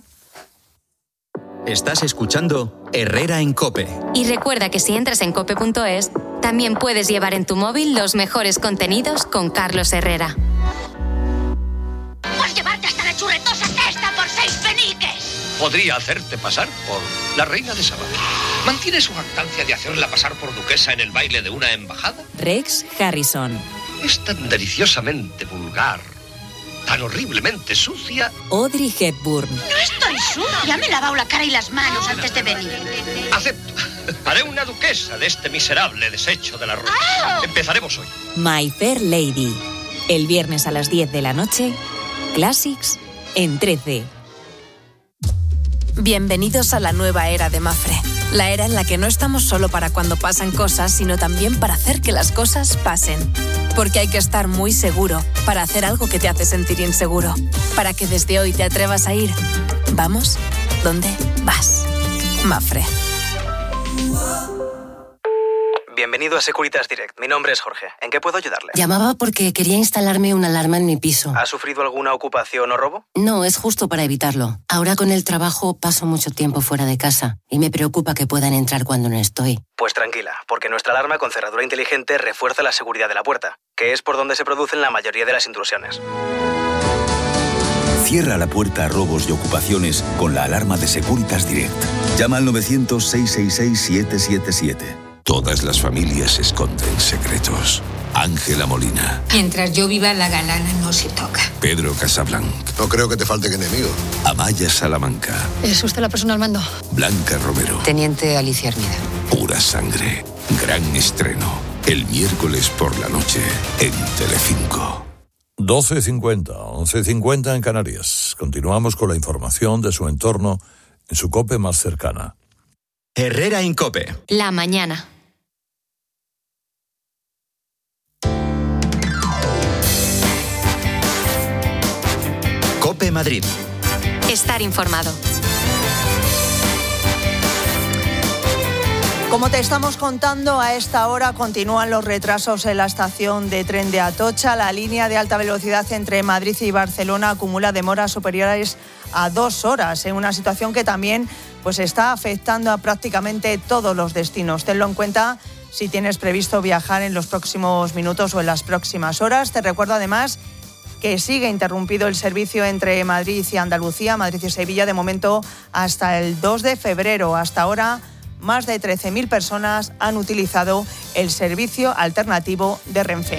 Speaker 6: Estás escuchando Herrera en COPE.
Speaker 9: Y recuerda que si entras en cope.es, también puedes llevar en tu móvil los mejores contenidos con Carlos Herrera.
Speaker 20: ¡Por llevarte hasta la churretosa cesta por 6 peniques!
Speaker 22: Podría hacerte pasar por la reina de Saba. ¿Mantiene su jactancia de hacerla pasar por duquesa en el baile de una embajada?
Speaker 23: Rex Harrison.
Speaker 22: Es tan deliciosamente vulgar, tan horriblemente sucia.
Speaker 23: Audrey Hepburn.
Speaker 20: No estoy sucia, me he lavado la cara y las manos antes de venir.
Speaker 22: Acepto. Haré una duquesa de este miserable desecho de la ropa. ¡Oh! Empezaremos hoy.
Speaker 23: My Fair Lady. El viernes a las 10 de la noche, Classics en 13.
Speaker 24: Bienvenidos a la nueva era de Mapfre. La era en la que no estamos solo para cuando pasan cosas, sino también para hacer que las cosas pasen. Porque hay que estar muy seguro para hacer algo que te hace sentir inseguro. Para que desde hoy te atrevas a ir. Vamos, ¿dónde vas? Mapfre.
Speaker 1: Bienvenido a Securitas Direct. Mi nombre es Jorge. ¿En qué puedo ayudarle?
Speaker 2: Llamaba porque quería instalarme una alarma en mi piso.
Speaker 1: ¿Ha sufrido alguna ocupación o robo?
Speaker 2: No, es justo para evitarlo. Ahora con el trabajo paso mucho tiempo fuera de casa y me preocupa que puedan entrar cuando no estoy.
Speaker 1: Pues tranquila, porque nuestra alarma con cerradura inteligente refuerza la seguridad de la puerta, que es por donde se producen la mayoría de las intrusiones.
Speaker 12: Cierra la puerta a robos y ocupaciones con la alarma de Securitas Direct. Llama al 900-666-777. Todas las familias esconden secretos. Ángela Molina.
Speaker 21: Mientras yo viva, la galana no se toca.
Speaker 12: Pedro Casablanc.
Speaker 25: No creo que te falten enemigos.
Speaker 12: Amaya Salamanca.
Speaker 21: ¿Es usted la persona al mando?
Speaker 12: Blanca Romero.
Speaker 21: Teniente Alicia Hermida.
Speaker 12: Pura sangre. Gran estreno. El miércoles por la noche en Telecinco.
Speaker 5: 12:50, 11:50 en Canarias. Continuamos con la información de su entorno en su COPE más cercana.
Speaker 6: Herrera Incope.
Speaker 9: La mañana.
Speaker 6: COPE Madrid.
Speaker 9: Estar informado.
Speaker 7: Como te estamos contando, a esta hora continúan los retrasos en la estación de tren de Atocha. La línea de alta velocidad entre Madrid y Barcelona acumula demoras superiores a 2 horas, en una situación que también está afectando a prácticamente todos los destinos. Tenlo en cuenta si tienes previsto viajar en los próximos minutos o en las próximas horas. Te recuerdo además que sigue interrumpido el servicio entre Madrid y Andalucía, Madrid y Sevilla, de momento hasta el 2 de febrero. Hasta ahora, más de 13.000 personas han utilizado el servicio alternativo de Renfe.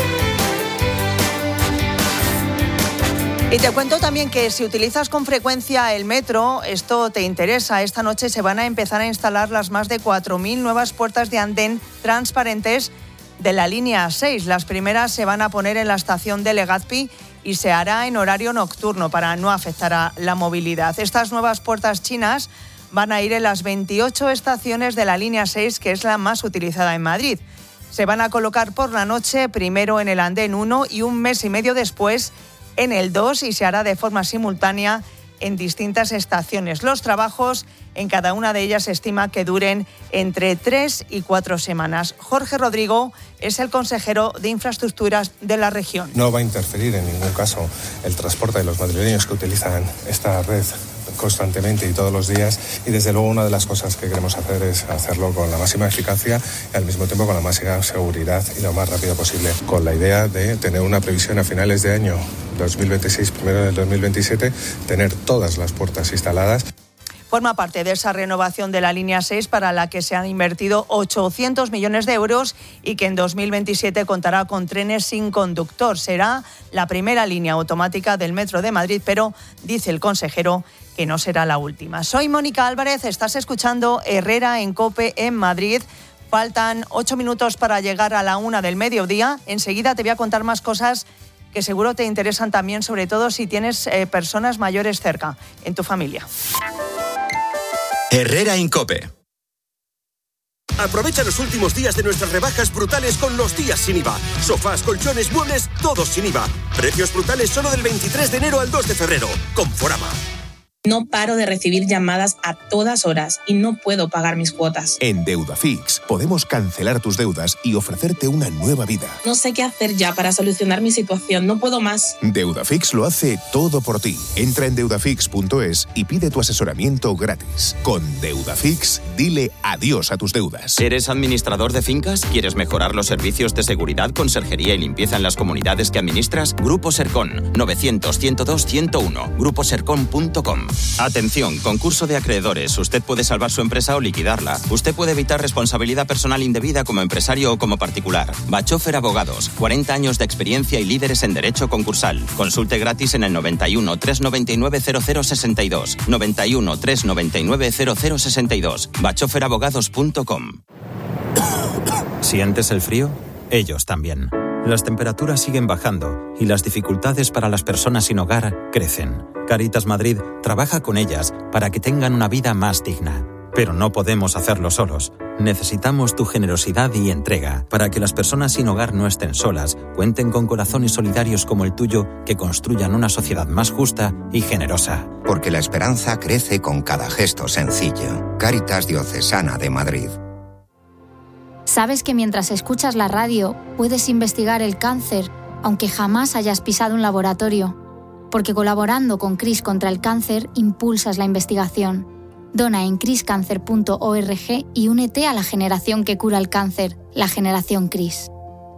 Speaker 7: Y te cuento también que si utilizas con frecuencia el metro, esto te interesa. Esta noche se van a empezar a instalar las más de 4.000 nuevas puertas de andén transparentes de la línea 6. Las primeras se van a poner en la estación de Legazpi y se hará en horario nocturno para no afectar a la movilidad. Estas nuevas puertas chinas van a ir en las 28 estaciones de la línea 6, que es la más utilizada en Madrid. Se van a colocar por la noche, primero en el andén 1 y un mes y medio después en el 2, y se hará de forma simultánea en distintas estaciones. Los trabajos en cada una de ellas se estima que duren entre 3 y 4 semanas. Jorge Rodrigo es el consejero de Infraestructuras de la región.
Speaker 26: No va a interferir en ningún caso el transporte de los madrileños que utilizan esta red constantemente y todos los días, y desde luego una de las cosas que queremos hacer es hacerlo con la máxima eficacia y al mismo tiempo con la máxima seguridad y lo más rápido posible, con la idea de tener una previsión a finales de año 2026, primero del 2027, tener todas las puertas instaladas.
Speaker 7: Forma parte de esa renovación de la línea 6 para la que se han invertido 800 millones de euros y que en 2027 contará con trenes sin conductor. Será la primera línea automática del Metro de Madrid, pero dice el consejero que no será la última. Soy Mónica Álvarez, estás escuchando Herrera en COPE en Madrid. Faltan 8 minutos para llegar a la 1 del mediodía. Enseguida te voy a contar más cosas que seguro te interesan también, sobre todo si tienes personas mayores cerca en tu familia.
Speaker 6: Herrera Incope.
Speaker 27: Aprovecha los últimos días de nuestras rebajas brutales con los días sin IVA. Sofás, colchones, muebles, todos sin IVA. Precios brutales solo del 23 de enero al 2 de febrero. Conforama.
Speaker 28: No paro de recibir llamadas a todas horas y no puedo pagar mis cuotas.
Speaker 29: En Deudafix podemos cancelar tus deudas y ofrecerte una nueva vida.
Speaker 28: No sé qué hacer ya para solucionar mi situación, no puedo más.
Speaker 29: Deudafix lo hace todo por ti. Entra en deudafix.es y pide tu asesoramiento gratis. Con Deudafix, dile adiós a tus deudas.
Speaker 15: ¿Eres administrador de fincas? ¿Quieres mejorar los servicios de seguridad, conserjería y limpieza en las comunidades que administras? Grupo Sercon, 900-102-101, gruposercon.com. Atención, concurso de acreedores. Usted puede salvar su empresa o liquidarla. Usted puede evitar responsabilidad personal indebida como empresario o como particular. Bachofer Abogados, 40 años de experiencia y líderes en derecho concursal. Consulte gratis en el 91 399 0062. 91 399 0062. bachoferabogados.com.
Speaker 30: ¿Sientes el frío? Ellos también. Las temperaturas siguen bajando y las dificultades para las personas sin hogar crecen. Cáritas Madrid trabaja con ellas para que tengan una vida más digna. Pero no podemos hacerlo solos. Necesitamos tu generosidad y entrega para que las personas sin hogar no estén solas, cuenten con corazones solidarios como el tuyo que construyan una sociedad más justa y generosa.
Speaker 31: Porque la esperanza crece con cada gesto sencillo. Cáritas Diocesana de Madrid.
Speaker 3: ¿Sabes que mientras escuchas la radio puedes investigar el cáncer, aunque jamás hayas pisado un laboratorio? Porque colaborando con CRIS contra el cáncer impulsas la investigación. Dona en criscancer.org y únete a la generación que cura el cáncer, la generación CRIS.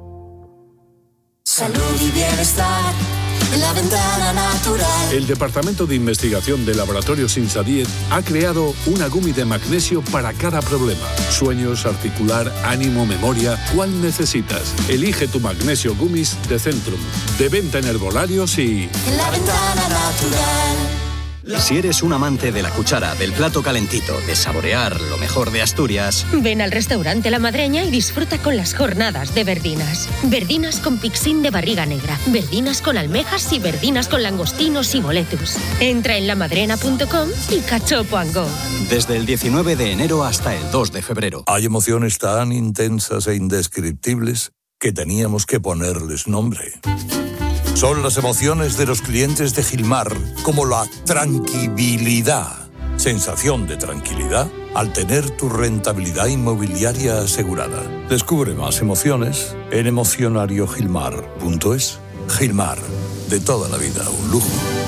Speaker 8: Salud y bienestar en la ventana natural.
Speaker 10: El Departamento de Investigación de Laboratorios Insadiet ha creado una gummy de magnesio para cada problema. Sueños, articular, ánimo, memoria. ¿Cuál necesitas? Elige tu magnesio gummies de Centrum. De venta en herbolarios y...
Speaker 8: En la ventana natural.
Speaker 11: Si eres un amante de la cuchara, del plato calentito, de saborear lo mejor de Asturias...
Speaker 13: Ven al restaurante La Madreña y disfruta con las jornadas de verdinas. Verdinas con pixín de barriga negra, verdinas con almejas y verdinas con langostinos y boletus. Entra en lamadrena.com y cachopo and go.
Speaker 11: Desde el 19 de enero hasta el 2 de febrero.
Speaker 5: Hay emociones tan intensas e indescriptibles que teníamos que ponerles nombre. Son las emociones de los clientes de Gilmar, como la tranquilidad. Sensación de tranquilidad al tener tu rentabilidad inmobiliaria asegurada. Descubre más emociones en emocionariogilmar.es. Gilmar, de toda la vida, un lujo.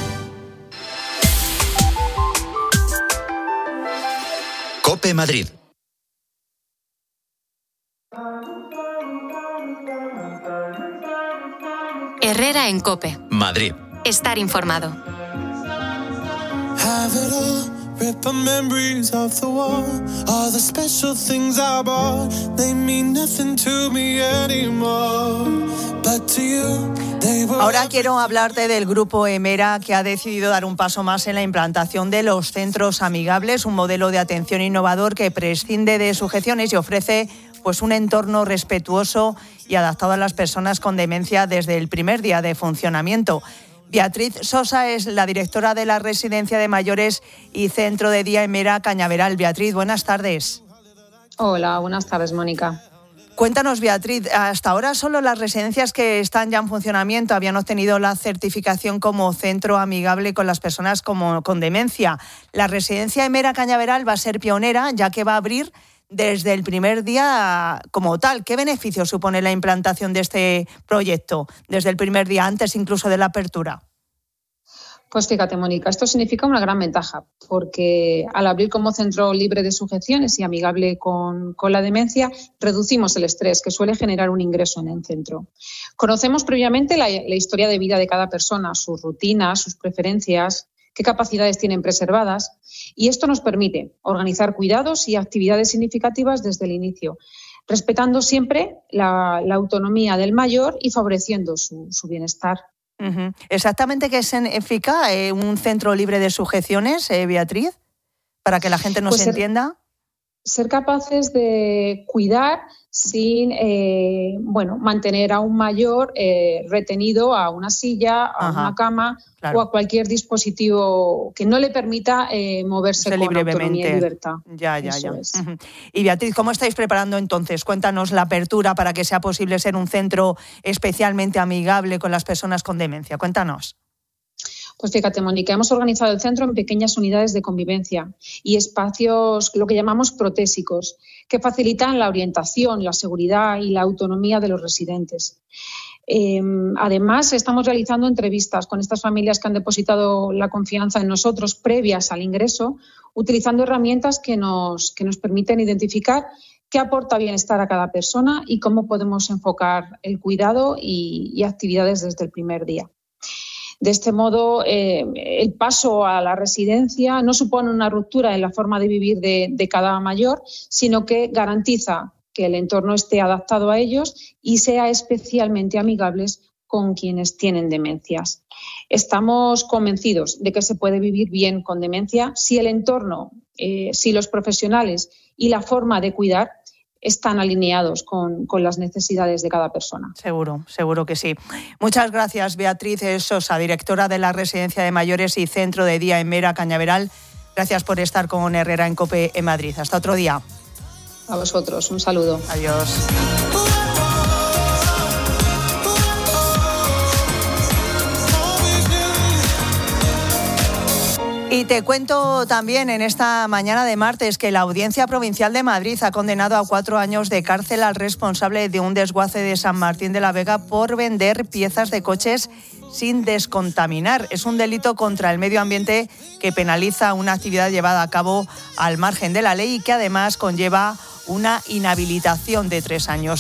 Speaker 6: COPE Madrid.
Speaker 9: Herrera en COPE.
Speaker 6: Madrid.
Speaker 9: Estar informado.
Speaker 8: Have it all, rip the memories of the war. All the special things I bought, they mean nothing to me anymore. But to you, they were...
Speaker 7: Ahora quiero hablarte del Grupo Emera, que ha decidido dar un paso más en la implantación de los centros amigables, un modelo de atención innovador que prescinde de sujeciones y ofrece pues un entorno respetuoso y adaptado a las personas con demencia desde el primer día de funcionamiento. Beatriz Sosa es la directora de la Residencia de Mayores y Centro de Día Emera Cañaveral. Beatriz, buenas tardes.
Speaker 14: Hola, buenas tardes, Mónica.
Speaker 7: Cuéntanos, Beatriz, hasta ahora solo las residencias que están ya en funcionamiento habían obtenido la certificación como centro amigable con las personas con demencia. La Residencia Emera Cañaveral va a ser pionera, ya que va a abrir desde el primer día como tal. ¿Qué beneficio supone la implantación de este proyecto desde el primer día, antes incluso de la apertura?
Speaker 14: Pues fíjate, Mónica, esto significa una gran ventaja, porque al abrir como centro libre de sujeciones y amigable con la demencia, reducimos el estrés que suele generar un ingreso en el centro. Conocemos previamente la historia de vida de cada persona, sus rutinas, sus preferencias, qué capacidades tienen preservadas, y esto nos permite organizar cuidados y actividades significativas desde el inicio, respetando siempre la autonomía del mayor y favoreciendo su bienestar.
Speaker 7: Uh-huh. ¿Exactamente qué significa un centro libre de sujeciones, Beatriz? Para que la gente nos entienda.
Speaker 14: Ser capaces de cuidar sin mantener a un mayor retenido a una silla, a una cama, claro, o a cualquier dispositivo que no le permita moverse con autonomía y libertad.
Speaker 7: Ya. Uh-huh. Y Beatriz, ¿cómo estáis preparando entonces? Cuéntanos la apertura para que sea posible ser un centro especialmente amigable con las personas con demencia. Cuéntanos.
Speaker 14: Pues fíjate, Mónica, hemos organizado el centro en pequeñas unidades de convivencia y espacios, lo que llamamos protésicos, que facilitan la orientación, la seguridad y la autonomía de los residentes. Además, estamos realizando entrevistas con estas familias que han depositado la confianza en nosotros previas al ingreso, utilizando herramientas que nos permiten identificar qué aporta bienestar a cada persona y cómo podemos enfocar el cuidado y actividades desde el primer día. De este modo, el paso a la residencia no supone una ruptura en la forma de vivir de cada mayor, sino que garantiza que el entorno esté adaptado a ellos y sea especialmente amigables con quienes tienen demencias. Estamos convencidos de que se puede vivir bien con demencia si el entorno, si los profesionales y la forma de cuidar están alineados con las necesidades de cada persona.
Speaker 7: Seguro que sí. Muchas gracias, Beatriz Sosa, directora de la Residencia de Mayores y Centro de Día Emera Cañaveral. Gracias por estar con Herrera en COPE en Madrid. Hasta otro día.
Speaker 14: A vosotros, un saludo.
Speaker 7: Adiós. Y te cuento también en esta mañana de martes que la Audiencia Provincial de Madrid ha condenado a 4 años de cárcel al responsable de un desguace de San Martín de la Vega por vender piezas de coches sin descontaminar. Es un delito contra el medio ambiente que penaliza una actividad llevada a cabo al margen de la ley y que además conlleva una inhabilitación de 3 años.